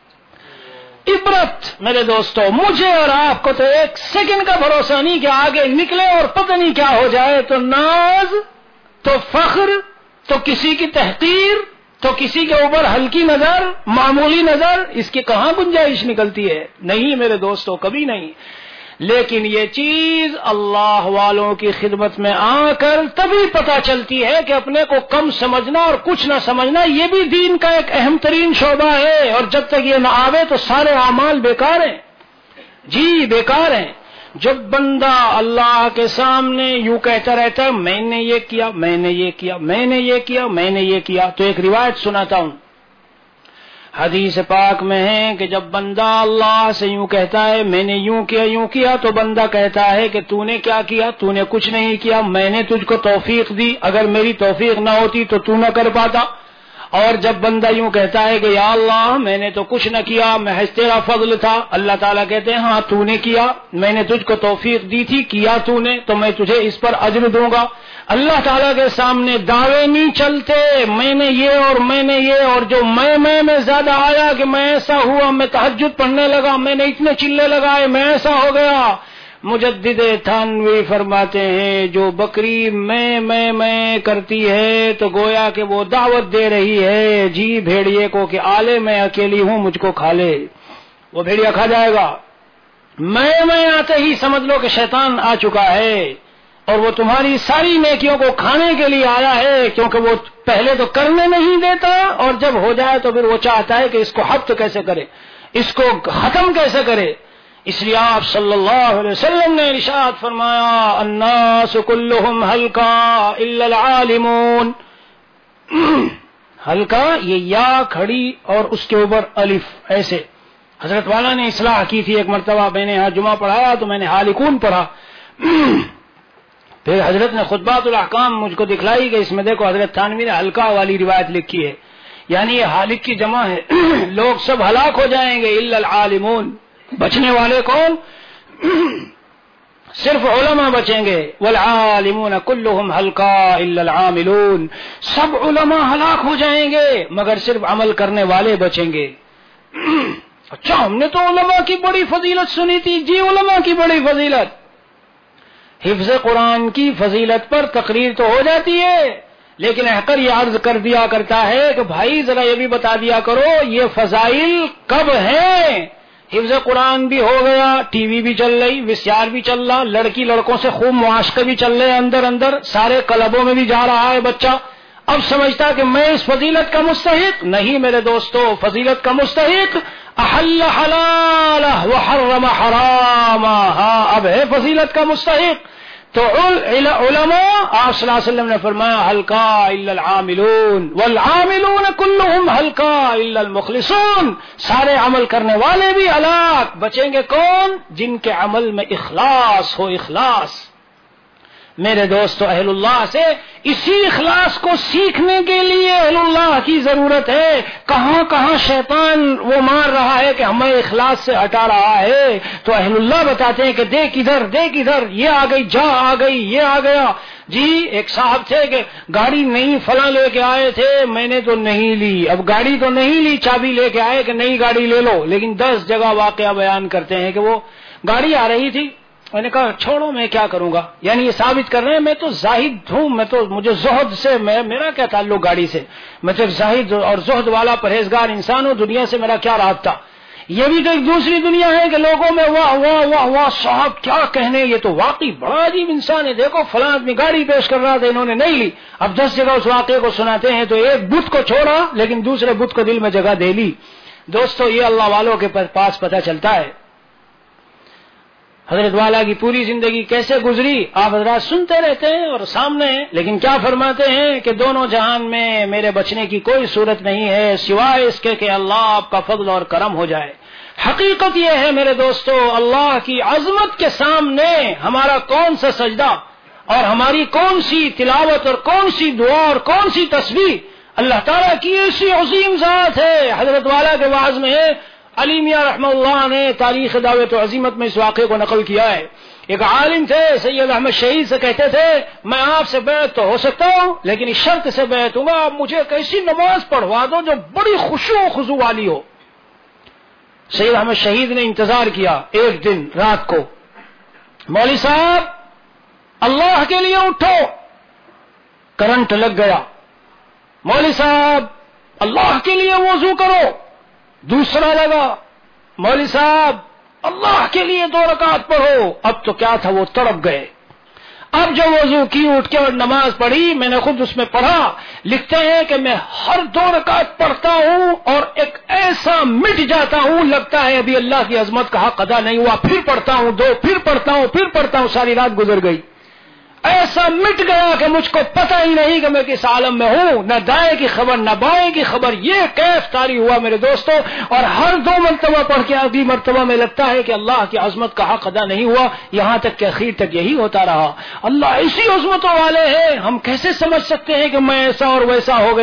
عبرت میرے دوستو، مجھے اور آپ کو تو ایک سیکنڈ کا بھروسہ نہیں کہ آگے نکلے اور پتہ نہیں کیا ہو جائے، تو ناز، تو فخر، تو کسی کی تحقیر، تو کسی کے اوپر ہلکی نظر، معمولی نظر، اس کی کہاں گنجائش نکلتی ہے؟ نہیں میرے دوستو، کبھی نہیں۔ لیکن یہ چیز اللہ والوں کی خدمت میں آ کر تبھی پتہ چلتی ہے کہ اپنے کو کم سمجھنا اور کچھ نہ سمجھنا یہ بھی دین کا ایک اہم ترین شعبہ ہے، اور جب تک یہ نہ آوے تو سارے اعمال بیکار ہیں جی، بیکار ہیں۔ جب بندہ اللہ کے سامنے یوں کہتا رہتا ہے میں نے یہ کیا، میں نے یہ کیا، میں نے یہ کیا، میں نے یہ کیا، تو ایک روایت سناتا ہوں، حدیث پاک میں ہے کہ جب بندہ اللہ سے یوں کہتا ہے میں نے یوں کیا یوں کیا، تو بندہ کہتا ہے کہ تو نے کیا کیا؟ تو نے کچھ نہیں کیا، میں نے تجھ کو توفیق دی، اگر میری توفیق نہ ہوتی تو تو نہ کر پاتا۔ اور جب بندہ یوں کہتا ہے کہ یا اللہ میں نے تو کچھ نہ کیا، محض تیرا فضل تھا، اللہ تعالیٰ کہتے ہیں ہاں تو نے کیا، میں نے تجھ کو توفیق دی تھی، کیا تو نے تو میں تجھے اس پر اجر دوں گا۔ اللہ تعالیٰ کے سامنے دعوے نہیں چلتے میں نے یہ اور میں نے یہ، اور جو میں میں میں زیادہ آیا کہ میں ایسا ہوا، میں تہجد پڑھنے لگا، میں نے اتنے چلے لگائے، میں ایسا ہو گیا۔ مجدد تھانوی فرماتے ہیں جو بکری میں میں میں کرتی ہے تو گویا کہ وہ دعوت دے رہی ہے جی بھیڑیے کو کہ آلے میں اکیلی ہوں مجھ کو کھا لے، وہ بھیڑیا کھا جائے گا۔ میں میں آتے ہی سمجھ لو کہ شیطان آ چکا ہے اور وہ تمہاری ساری نیکیوں کو کھانے کے لیے آیا ہے، کیونکہ وہ پہلے تو کرنے نہیں دیتا اور جب ہو جائے تو پھر وہ چاہتا ہے کہ اس کو حبط کیسے کرے، اس کو ختم کیسے کرے۔ اس لیے آپ صلی اللہ علیہ وسلم نے ارشاد فرمایا الناس کلہم حلقہ الا العالمون۔ حلقہ یہ یا کھڑی اور اس کے اوپر الف ایسے۔ حضرت والا نے اصلاح کی تھی ایک مرتبہ، میں نے یہاں جمعہ پڑھایا تو میں نے حالکون پڑھا، پھر حضرت نے خطبات الاحکام مجھ کو دکھلائی کہ اس میں دیکھو حضرت تھانوی نے حلقہ والی روایت لکھی ہے، یعنی یہ حالق کی جمع ہے، لوگ سب ہلاک ہو جائیں گے الا العالمون، بچنے والے کون؟ صرف علماء بچیں گے، والعالمون کلہم حلقہ الا العاملون، سب علماء ہلاک ہو جائیں گے مگر صرف عمل کرنے والے بچیں گے۔ اچھا ہم نے تو علماء کی بڑی فضیلت سنی تھی، جی علماء کی بڑی فضیلت، حفظ قرآن کی فضیلت پر تقریر تو ہو جاتی ہے، لیکن احقر یہ عرض کر دیا کرتا ہے کہ بھائی ذرا یہ بھی بتا دیا کرو یہ فضائل کب ہیں؟ حفظ قرآن بھی ہو گیا، ٹی وی بھی چل رہی، وسیار بھی چل رہا، لڑکی لڑکوں سے خوب معاشقے بھی چل رہے اندر اندر، سارے کلبوں میں بھی جا رہا ہے بچہ، اب سمجھتا کہ میں اس فضیلت کا مستحق نہیں۔ میرے دوستو فضیلت کا مستحق احل حلالہ وحرم حرامہ، ہاں اب ہے فضیلت کا مستحق۔ تو علماء آپ صلی اللہ علیہ وسلم نے فرمایا حلقہ الا العاملون والعاملون کلہم حلقہ الا المخلصون، سارے عمل کرنے والے بھی ہلاک، بچیں گے کون؟ جن کے عمل میں اخلاص ہو۔ اخلاص میرے دوستو اہل اللہ سے اسی اخلاص کو سیکھنے کے لیے اہل اللہ کی ضرورت ہے۔ کہاں کہاں شیطان وہ مار رہا ہے کہ ہمیں اخلاص سے ہٹا رہا ہے، تو اہل اللہ بتاتے ہیں کہ دیکھ ادھر دیکھ ادھر، یہ آ گئی، جا آ گئی، یہ آ گیا۔ جی ایک صاحب تھے کہ گاڑی نہیں فلاں لے کے آئے تھے، میں نے تو نہیں لی، اب گاڑی تو نہیں لی، چابی لے کے آئے کہ نئی گاڑی لے لو، لیکن دس جگہ واقعہ بیان کرتے ہیں کہ وہ گاڑی آ رہی تھی، میں نے کہا چھوڑو میں کیا کروں گا، یعنی یہ ثابت کر رہے ہیں میں تو زاہد ہوں، میں تو مجھے زہد سے میں میرا کیا تعلق گاڑی سے، میں تو ایک زاہد اور زہد والا پرہیزگار انسان ہوں، دنیا سے میرا کیا رابطہ۔ یہ بھی تو ایک دوسری دنیا ہے کہ لوگوں میں واہ واہ واہ واہ صاحب کیا کہنے، یہ تو واقعی بڑا عجیب انسان ہے، دیکھو فلاں آدمی گاڑی پیش کر رہا تھا انہوں نے نہیں لی، اب دس جگہ اس واقعے کو سناتے ہیں، تو ایک بت کو چھوڑا لیکن دوسرے بت کو دل میں جگہ دے لی۔ دوستو یہ اللہ والوں کے پاس پتہ چلتا ہے حضرت والا کی پوری زندگی کیسے گزری، آپ حضرات سنتے رہتے ہیں اور سامنے ہیں، لیکن کیا فرماتے ہیں کہ دونوں جہان میں میرے بچنے کی کوئی صورت نہیں ہے سوائے اس کے کہ اللہ آپ کا فضل اور کرم ہو جائے۔ حقیقت یہ ہے میرے دوستو اللہ کی عظمت کے سامنے ہمارا کون سا سجدہ اور ہماری کون سی تلاوت اور کون سی دعا اور کون سی تسبیح، اللہ تعالیٰ کی ایسی عظیم ذات ہے۔ حضرت والا کے واعظ میں ہے، علی میاں رحمہ اللہ نے تاریخ دعوت و عظیمت میں اس واقعے کو نقل کیا ہے۔ ایک عالم تھے سید احمد شہید سے کہتے تھے میں آپ سے بیعت تو ہو سکتا ہوں لیکن اس شرط سے بیعت ہوں گا آپ مجھے ایک ایسی نماز پڑھوا دو جو بڑی خشوع و خضوع والی ہو۔ سید احمد شہید نے انتظار کیا، ایک دن رات کو مولوی صاحب اللہ کے لیے اٹھو، کرنٹ لگ گیا، مولوی صاحب اللہ کے لیے وضو کرو، دوسرا لگا، مولوی صاحب اللہ کے لیے دو رکعت پڑھو، اب تو کیا تھا وہ تڑپ گئے۔ اب جو وضو کی اٹھ کے اور نماز پڑھی، میں نے خود اس میں پڑھا، لکھتے ہیں کہ میں ہر دو رکعت پڑھتا ہوں اور ایک ایسا مٹ جاتا ہوں لگتا ہے ابھی اللہ کی عظمت کا حق ادا نہیں ہوا، پھر پڑھتا ہوں دو، پھر پڑھتا ہوں پھر پڑھتا ہوں، ساری رات گزر گئی، ایسا مٹ گیا کہ مجھ کو پتہ ہی نہیں کہ میں کس عالم میں ہوں، نہ دائیں کی خبر نہ بائیں کی خبر، یہ کیف طاری ہوا میرے دوستوں۔ اور ہر دو مرتبہ پڑھ کے اگلی مرتبہ میں لگتا ہے کہ اللہ کی عظمت کا حق ادا نہیں ہوا، یہاں تک کہ اخیر تک یہی ہوتا رہا۔ اللہ اسی عظمتوں والے ہیں، ہم کیسے سمجھ سکتے ہیں کہ میں ایسا اور ویسا ہو گیا؟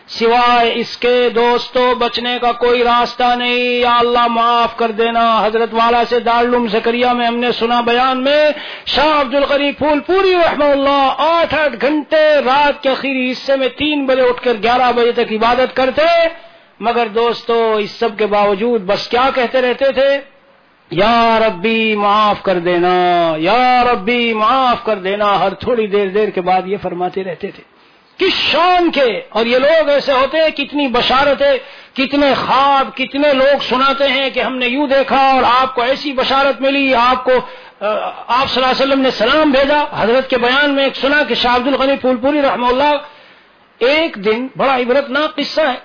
سوائے اس کے دوستوں بچنے کا کوئی راستہ نہیں. یا اللہ معاف کر دینا. حضرت والا سے دارالعلوم زکریا میں ہم نے سنا بیان میں شاہ عبد الغنی پھول پوری رحمہ اللہ آٹھ آٹھ گھنٹے رات کے آخری حصے میں تین بجے اٹھ کر گیارہ بجے تک عبادت کرتے. مگر دوستو اس سب کے باوجود بس کیا کہتے رہتے تھے؟ یا ربی معاف کر دینا، یا ربی معاف کر دینا. ہر تھوڑی دیر دیر کے بعد یہ فرماتے رہتے تھے. کس شان کے! اور یہ لوگ ایسے ہوتے ہیں، کتنی بشارتیں، کتنے خواب، کتنے لوگ سناتے ہیں کہ ہم نے یوں دیکھا اور آپ کو ایسی بشارت ملی، آپ کو آپ صلی اللہ علیہ وسلم نے سلام بھیجا. حضرت کے بیان میں ایک سنا کہ شاہ عبد الغنی پھول پوری رحمہ اللہ ایک دن، بڑا عبرتناک قصہ ہے،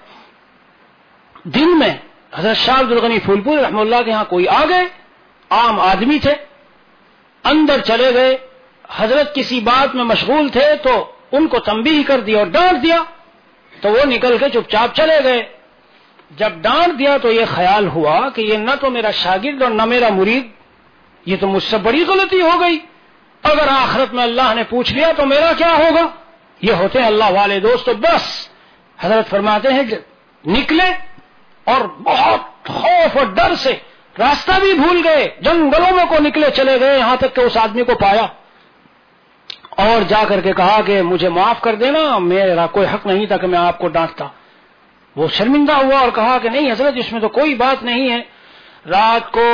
دن میں حضرت شاہ عبد الغنی پھول پوری رحمہ اللہ کے ہاں کوئی آ گئے، عام آدمی تھے، اندر چلے گئے. حضرت کسی بات میں مشغول تھے تو ان کو تنبیہ کر دیا اور ڈانٹ دیا، تو وہ نکل کے چپ چاپ چلے گئے. جب ڈانٹ دیا تو یہ خیال ہوا کہ یہ نہ تو میرا شاگرد اور نہ میرا مرید، یہ تو مجھ سے بڑی غلطی ہو گئی. اگر آخرت میں اللہ نے پوچھ لیا تو میرا کیا ہوگا؟ یہ ہوتے ہیں اللہ والے دوستو. بس حضرت فرماتے ہیں کہ نکلے اور بہت خوف اور ڈر سے راستہ بھی بھول گئے، جنگلوں میں کو نکلے چلے گئے، یہاں تک کہ اس آدمی کو پایا اور جا کر کے کہا کہ مجھے معاف کر دینا، میرا کوئی حق نہیں تھا کہ میں آپ کو ڈانٹتا. وہ شرمندہ ہوا اور کہا کہ نہیں حضرت اس میں تو کوئی بات نہیں ہے. رات کو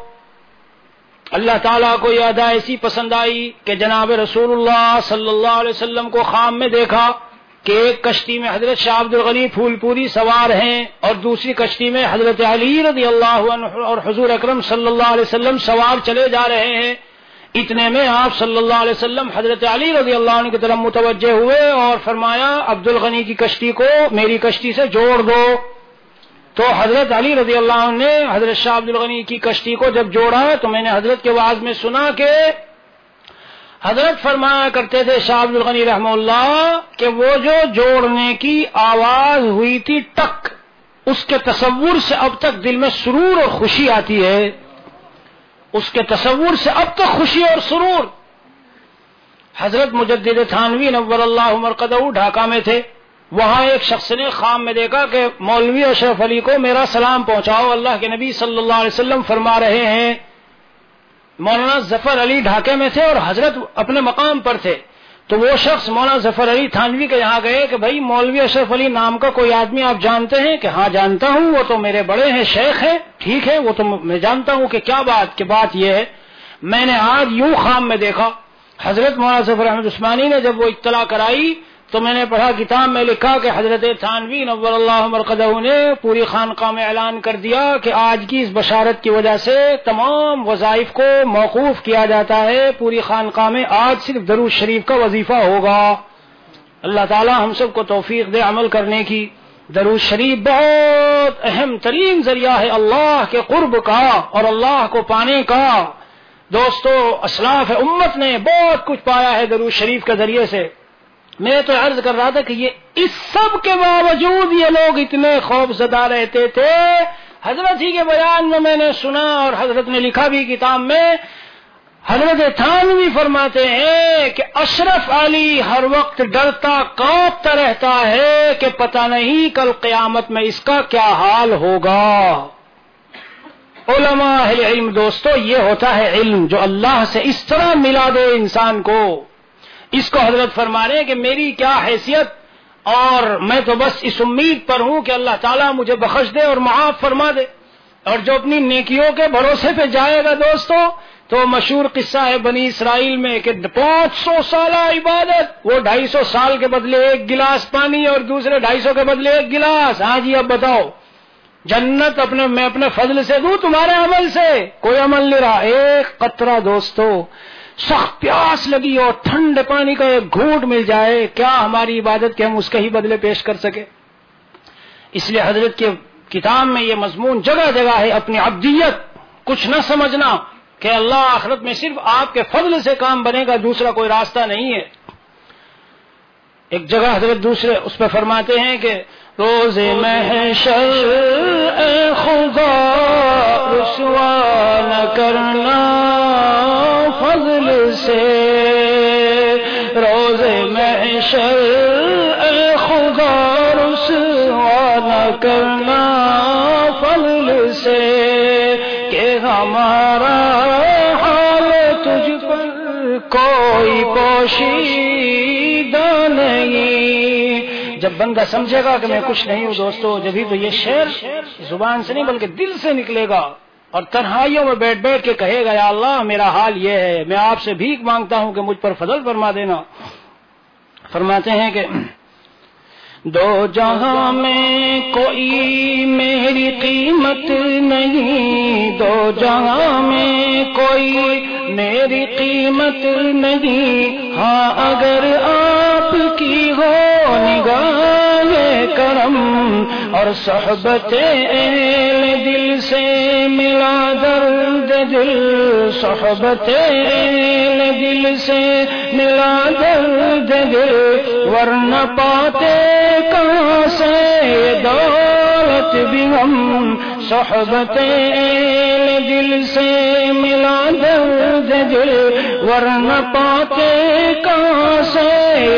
اللہ تعالیٰ کو یہ ادا ایسی پسند آئی کہ جناب رسول اللہ صلی اللہ علیہ وسلم کو خواب میں دیکھا کہ ایک کشتی میں حضرت شاہ عبد الغنی پھول پوری سوار ہیں اور دوسری کشتی میں حضرت علی رضی اللہ عنہ اور حضور اکرم صلی اللہ علیہ وسلم سوار چلے جا رہے ہیں. اتنے میں آپ صلی اللہ علیہ وسلم حضرت علی رضی اللہ عنہ کی طرف متوجہ ہوئے اور فرمایا عبد الغنی کی کشتی کو میری کشتی سے جوڑ دو. تو حضرت علی رضی اللہ عنہ نے حضرت شاہ عبد الغنی کی کشتی کو جب جوڑا تو میں نے حضرت کے وعظ میں سنا کہ حضرت فرمایا کرتے تھے شاہ عبد الغنی رحمہ اللہ کہ وہ جو جوڑنے کی آواز ہوئی تھی ٹک، اس کے تصور سے اب تک دل میں سرور اور خوشی آتی ہے، اس کے تصور سے اب تک خوشی اور سرور. حضرت مجدد تھانوی نور اللہ مرقدہ ڈھاکہ میں تھے. وہاں ایک شخص نے خواب میں دیکھا کہ مولوی اشرف علی کو میرا سلام پہنچاؤ، اللہ کے نبی صلی اللہ علیہ وسلم فرما رہے ہیں. مولانا ظفر علی ڈھاکے میں تھے اور حضرت اپنے مقام پر تھے. تو وہ شخص مولانا ظفر علی تھانوی کے یہاں گئے کہ بھائی مولوی اشرف علی نام کا کوئی آدمی آپ جانتے ہیں؟ کہ ہاں جانتا ہوں، وہ تو میرے بڑے ہیں، شیخ ہیں. ٹھیک ہے، وہ تو میں جانتا ہوں. کہ کیا بات؟ کہ بات یہ ہے میں نے آج یوں خواب میں دیکھا. حضرت مولانا ظفر احمد عثمانی نے جب وہ اطلاع کرائی تو میں نے پڑھا، کتاب میں لکھا کہ حضرت تھانوی نور اللہ مرقدہ نے پوری خانقاہ میں اعلان کر دیا کہ آج کی اس بشارت کی وجہ سے تمام وظائف کو موقوف کیا جاتا ہے. پوری خانقاہ میں آج صرف درود شریف کا وظیفہ ہوگا. اللہ تعالی ہم سب کو توفیق دے عمل کرنے کی. درود شریف بہت اہم ترین ذریعہ ہے اللہ کے قرب کا اور اللہ کو پانے کا. دوستو اسلاف امت نے بہت کچھ پایا ہے درود شریف کے ذریعے سے. میں تو عرض کر رہا تھا کہ یہ اس سب کے باوجود یہ لوگ اتنے خوف زدہ رہتے تھے. حضرت ہی کے بیان میں میں نے سنا اور حضرت نے لکھا بھی کتاب میں. حضرت تھانوی فرماتے ہیں کہ اشرف علی ہر وقت ڈرتا کانپتا رہتا ہے کہ پتہ نہیں کل قیامت میں اس کا کیا حال ہوگا. علماء اہل علم دوستو یہ ہوتا ہے علم جو اللہ سے اس طرح ملا دے انسان کو. اس کو حضرت فرما رہے ہیں کہ میری کیا حیثیت اور میں تو بس اس امید پر ہوں کہ اللہ تعالیٰ مجھے بخش دے اور معاف فرما دے. اور جو اپنی نیکیوں کے بھروسے پہ جائے گا دوستو تو مشہور قصہ ہے بنی اسرائیل میں کہ پانچ سو سالہ عبادت، وہ ڈھائی سو سال کے بدلے ایک گلاس پانی اور دوسرے ڈھائی سو کے بدلے ایک گلاس. ہاں جی اب بتاؤ جنت اپنے میں اپنے فضل سے دوں تمہارے عمل سے؟ کوئی عمل نہیں رہا. ایک قطرہ دوستو سخت پیاس لگی اور ٹھنڈے پانی کا ایک گھونٹ مل جائے، کیا ہماری عبادت کے ہم اس کے ہی بدلے پیش کر سکے؟ اس لیے حضرت کے کتاب میں یہ مضمون جگہ جگہ ہے. اپنی عبدیت کچھ نہ سمجھنا کہ اللہ آخرت میں صرف آپ کے فضل سے کام بنے گا، دوسرا کوئی راستہ نہیں ہے. ایک جگہ حضرت دوسرے اس پہ فرماتے ہیں کہ روز محشر اے خدا رسوا نہ کرنا فضل سے، روز محشر اے خدا رسوا کہ ہمارا حال تجھ پر کوئی پوشیدہ نہیں. جب بندہ سمجھے گا کہ میں کچھ نہیں ہوں دوستو، جبھی تو یہ شعر زبان سے نہیں بلکہ دل سے نکلے گا، اور تنہائیوں میں بیٹھ بیٹھ کے کہے گا یا اللہ میرا حال یہ ہے، میں آپ سے بھیک مانگتا ہوں کہ مجھ پر فضل فرما دینا. فرماتے ہیں کہ دو جہاں میں کوئی میری قیمت نہیں، دو جہاں میں کوئی میری قیمت نہیں، ہاں اگر آپ کی ہو نگاہ کرم اور صحبت اہل دل سے ملا درد دل، صحبت اہل دل سے ملا درد دل، ورنہ پاتے کہاں سے دولت بھی ہم، صحبت اہل دل سے ملا درد دل، ورنہ پاتے کہاں سے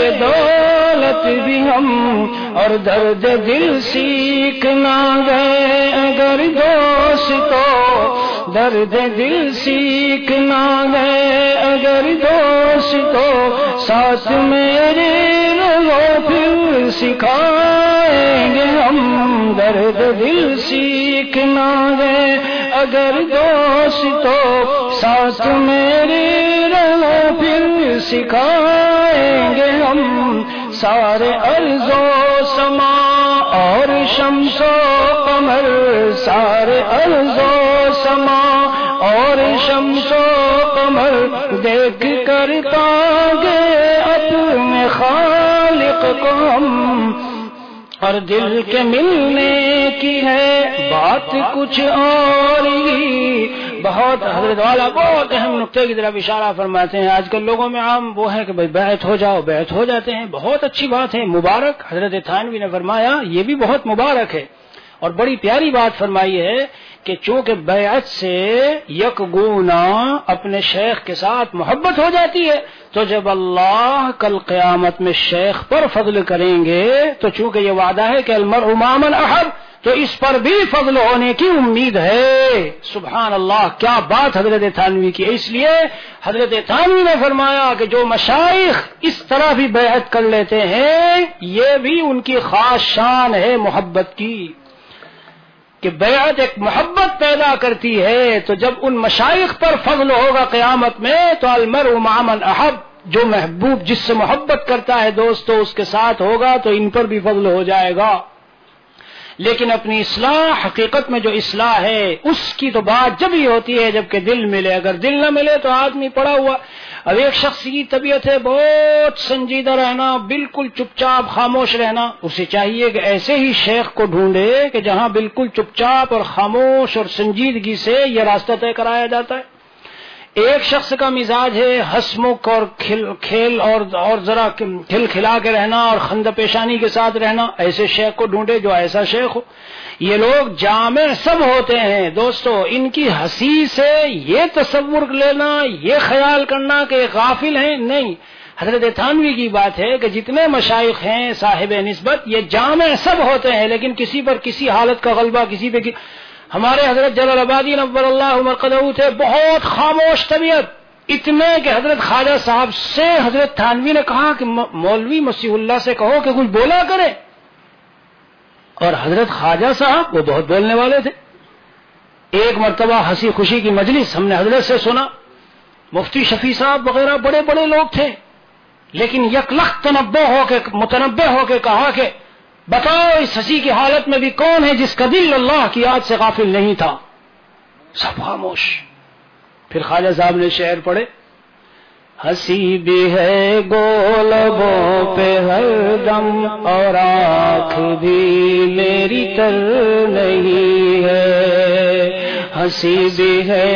دولت بھی ہم، اور درد دل سیکھنا گئے اگر دوستو، درد دل سیکھنا گئے اگر دوستو، ساتھ میرے رہو پھر سکھائیں گے ہم، درد دل سیکھنا گئے اگر دوستو، ساتھ میرے رہو پھر سکھائیں گے ہم. سارے ارض و سما اور شمس و قمر، سارے ارض و سما اور شمس و قمر، دیکھ کر پاگے اپنے خالق کو ہم، اور دل کے ملنے کی ہے بات کچھ اور ہی. بہت حضرت والا بہت اہم نقطے کی طرف اشارہ فرماتے ہیں. آج کل لوگوں میں عام وہ ہے کہ بھائی بیعت ہو جاؤ، بیعت ہو جاتے ہیں، بہت اچھی بات ہے، مبارک. حضرت تھانوی نے فرمایا یہ بھی بہت مبارک ہے، اور بڑی پیاری بات فرمائی ہے کہ چونکہ بیعت سے یک گونا اپنے شیخ کے ساتھ محبت ہو جاتی ہے، تو جب اللہ کل قیامت میں شیخ پر فضل کریں گے تو چونکہ یہ وعدہ ہے کہ المرء مع من احب، تو اس پر بھی فضل ہونے کی امید ہے. سبحان اللہ، کیا بات حضرت تھانوی کی. اس لیے حضرت تھانوی نے فرمایا کہ جو مشائخ اس طرح بھی بیعت کر لیتے ہیں یہ بھی ان کی خاص شان ہے محبت کی، کہ بیعت ایک محبت پیدا کرتی ہے. تو جب ان مشائخ پر فضل ہوگا قیامت میں تو المرء مع من احب، جو محبوب جس سے محبت کرتا ہے دوستو اس کے ساتھ ہوگا تو ان پر بھی فضل ہو جائے گا. لیکن اپنی اصلاح، حقیقت میں جو اصلاح ہے اس کی تو بات جب ہی ہوتی ہے جب کہ دل ملے. اگر دل نہ ملے تو آدمی پڑا ہوا. اب ایک شخص کی طبیعت ہے بہت سنجیدہ رہنا، بالکل چپ چاپ خاموش رہنا، اسے چاہیے کہ ایسے ہی شیخ کو ڈھونڈے کہ جہاں بالکل چپ چاپ اور خاموش اور سنجیدگی سے یہ راستہ طے کرایا جاتا ہے. ایک شخص کا مزاج ہے ہسمکھ اور کھل کھیل اور اور ذرا کھل کھلا کے رہنا اور خند پیشانی کے ساتھ رہنا، ایسے شیخ کو ڈھونڈے جو ایسا شیخ ہو. یہ لوگ جامع سب ہوتے ہیں دوستو. ان کی ہنسی سے یہ تصور لینا، یہ خیال کرنا کہ غافل ہیں، نہیں. حضرت تھانوی کی بات ہے کہ جتنے مشائخ ہیں صاحب نسبت یہ جامع سب ہوتے ہیں، لیکن کسی پر کسی حالت کا غلبہ، کسی پہ کی... ہمارے حضرت جلال آبادی نور اللہ مرقدہ تھے بہت خاموش طبیعت، اتنے کہ حضرت خواجہ صاحب سے حضرت تھانوی نے کہا کہ مولوی مسیح اللہ سے کہو کہ کچھ بولا کرے، اور حضرت خواجہ صاحب وہ بہت بولنے والے تھے. ایک مرتبہ ہنسی خوشی کی مجلس ہم نے حضرت سے سنا، مفتی شفیع صاحب وغیرہ بڑے بڑے لوگ تھے، لیکن یک لخت تنبہ ہو کے متنبہ ہو کے کہا کہ بتاؤ اس ہنسی کی حالت میں بھی کون ہے جس کا دل اللہ کی یاد سے غافل نہیں تھا. سب خاموش. پھر خواجہ صاحب نے شعر پڑھے، ہنسی بھی ہے گولبوں پہ ہر دم اور آنکھ بھی میری تر نہیں ہے، ہنسی بھی ہے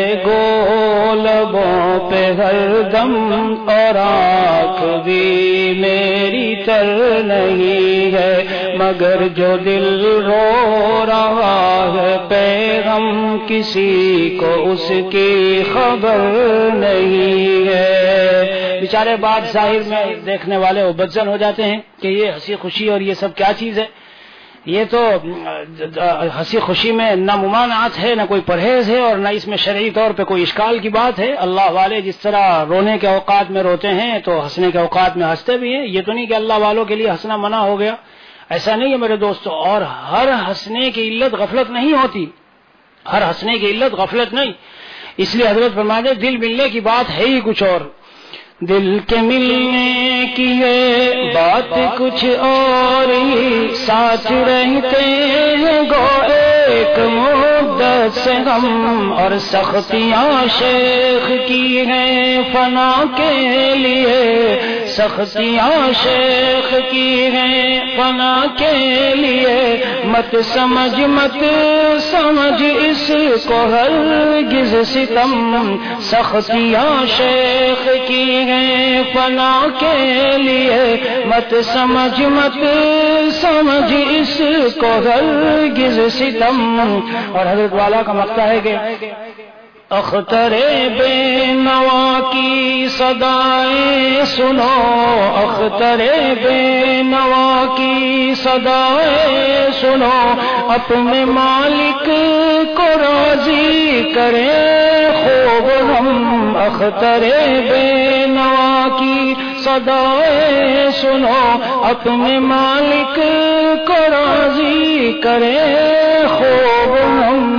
گولبوں پہ ہر دم اور آنکھ بھی میری تر نہیں ہے، مگر جو دل رو رہا ہے پیغام کسی کو اس کی خبر نہیں ہے. بیچارے بات ظاہر میں دیکھنے والے وہ بدزن ہو جاتے ہیں کہ یہ ہنسی خوشی اور یہ سب کیا چیز ہے. یہ تو ہنسی خوشی میں نہ ممانعت ہے، نہ کوئی پرہیز ہے، اور نہ اس میں شرعی طور پہ کوئی اشکال کی بات ہے۔ اللہ والے جس طرح رونے کے اوقات میں روتے ہیں تو ہنسنے کے اوقات میں ہنستے بھی ہیں۔ یہ تو نہیں کہ اللہ والوں کے لیے ہنسنا منع ہو گیا، ایسا نہیں ہے میرے دوستو۔ اور ہر ہنسنے کی علت غفلت نہیں ہوتی، ہر ہنسنے کی علت غفلت نہیں، اس لیے حضرت فرماتے ہیں دل ملنے کی بات ہے ہی کچھ اور، دل کے ملنے کی ہے بات کچھ اور ہی، ساتھ رہتے ہیں گو ایک مدت سے غم، اور سختیاں شیخ کی ہیں فنا کے لیے، سختیاں شیخ کی ہیں فنا کے لیے، مت سمجھ مت سمجھ اس کو ہرگز ستم، سختیاں شیخ کی ہیں فنا کے لیے، مت سمجھ مت سمجھ اس کو ہرگز ستم۔ اور حضرت والا کا مقطع ہے کہ اختر بے نوا کی صدائیں سنو، اختر بے نوا کی صدائیں سنو، اپنے مالک کو راضی کرے خوب ہم، اختر بے نوا کی صدائیں سنو، اپنے مالک کو راضی کرے خوب ہم۔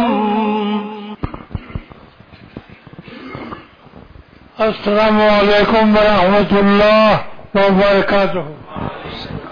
السلام علیکم ورحمۃ اللہ وبرکاتہ۔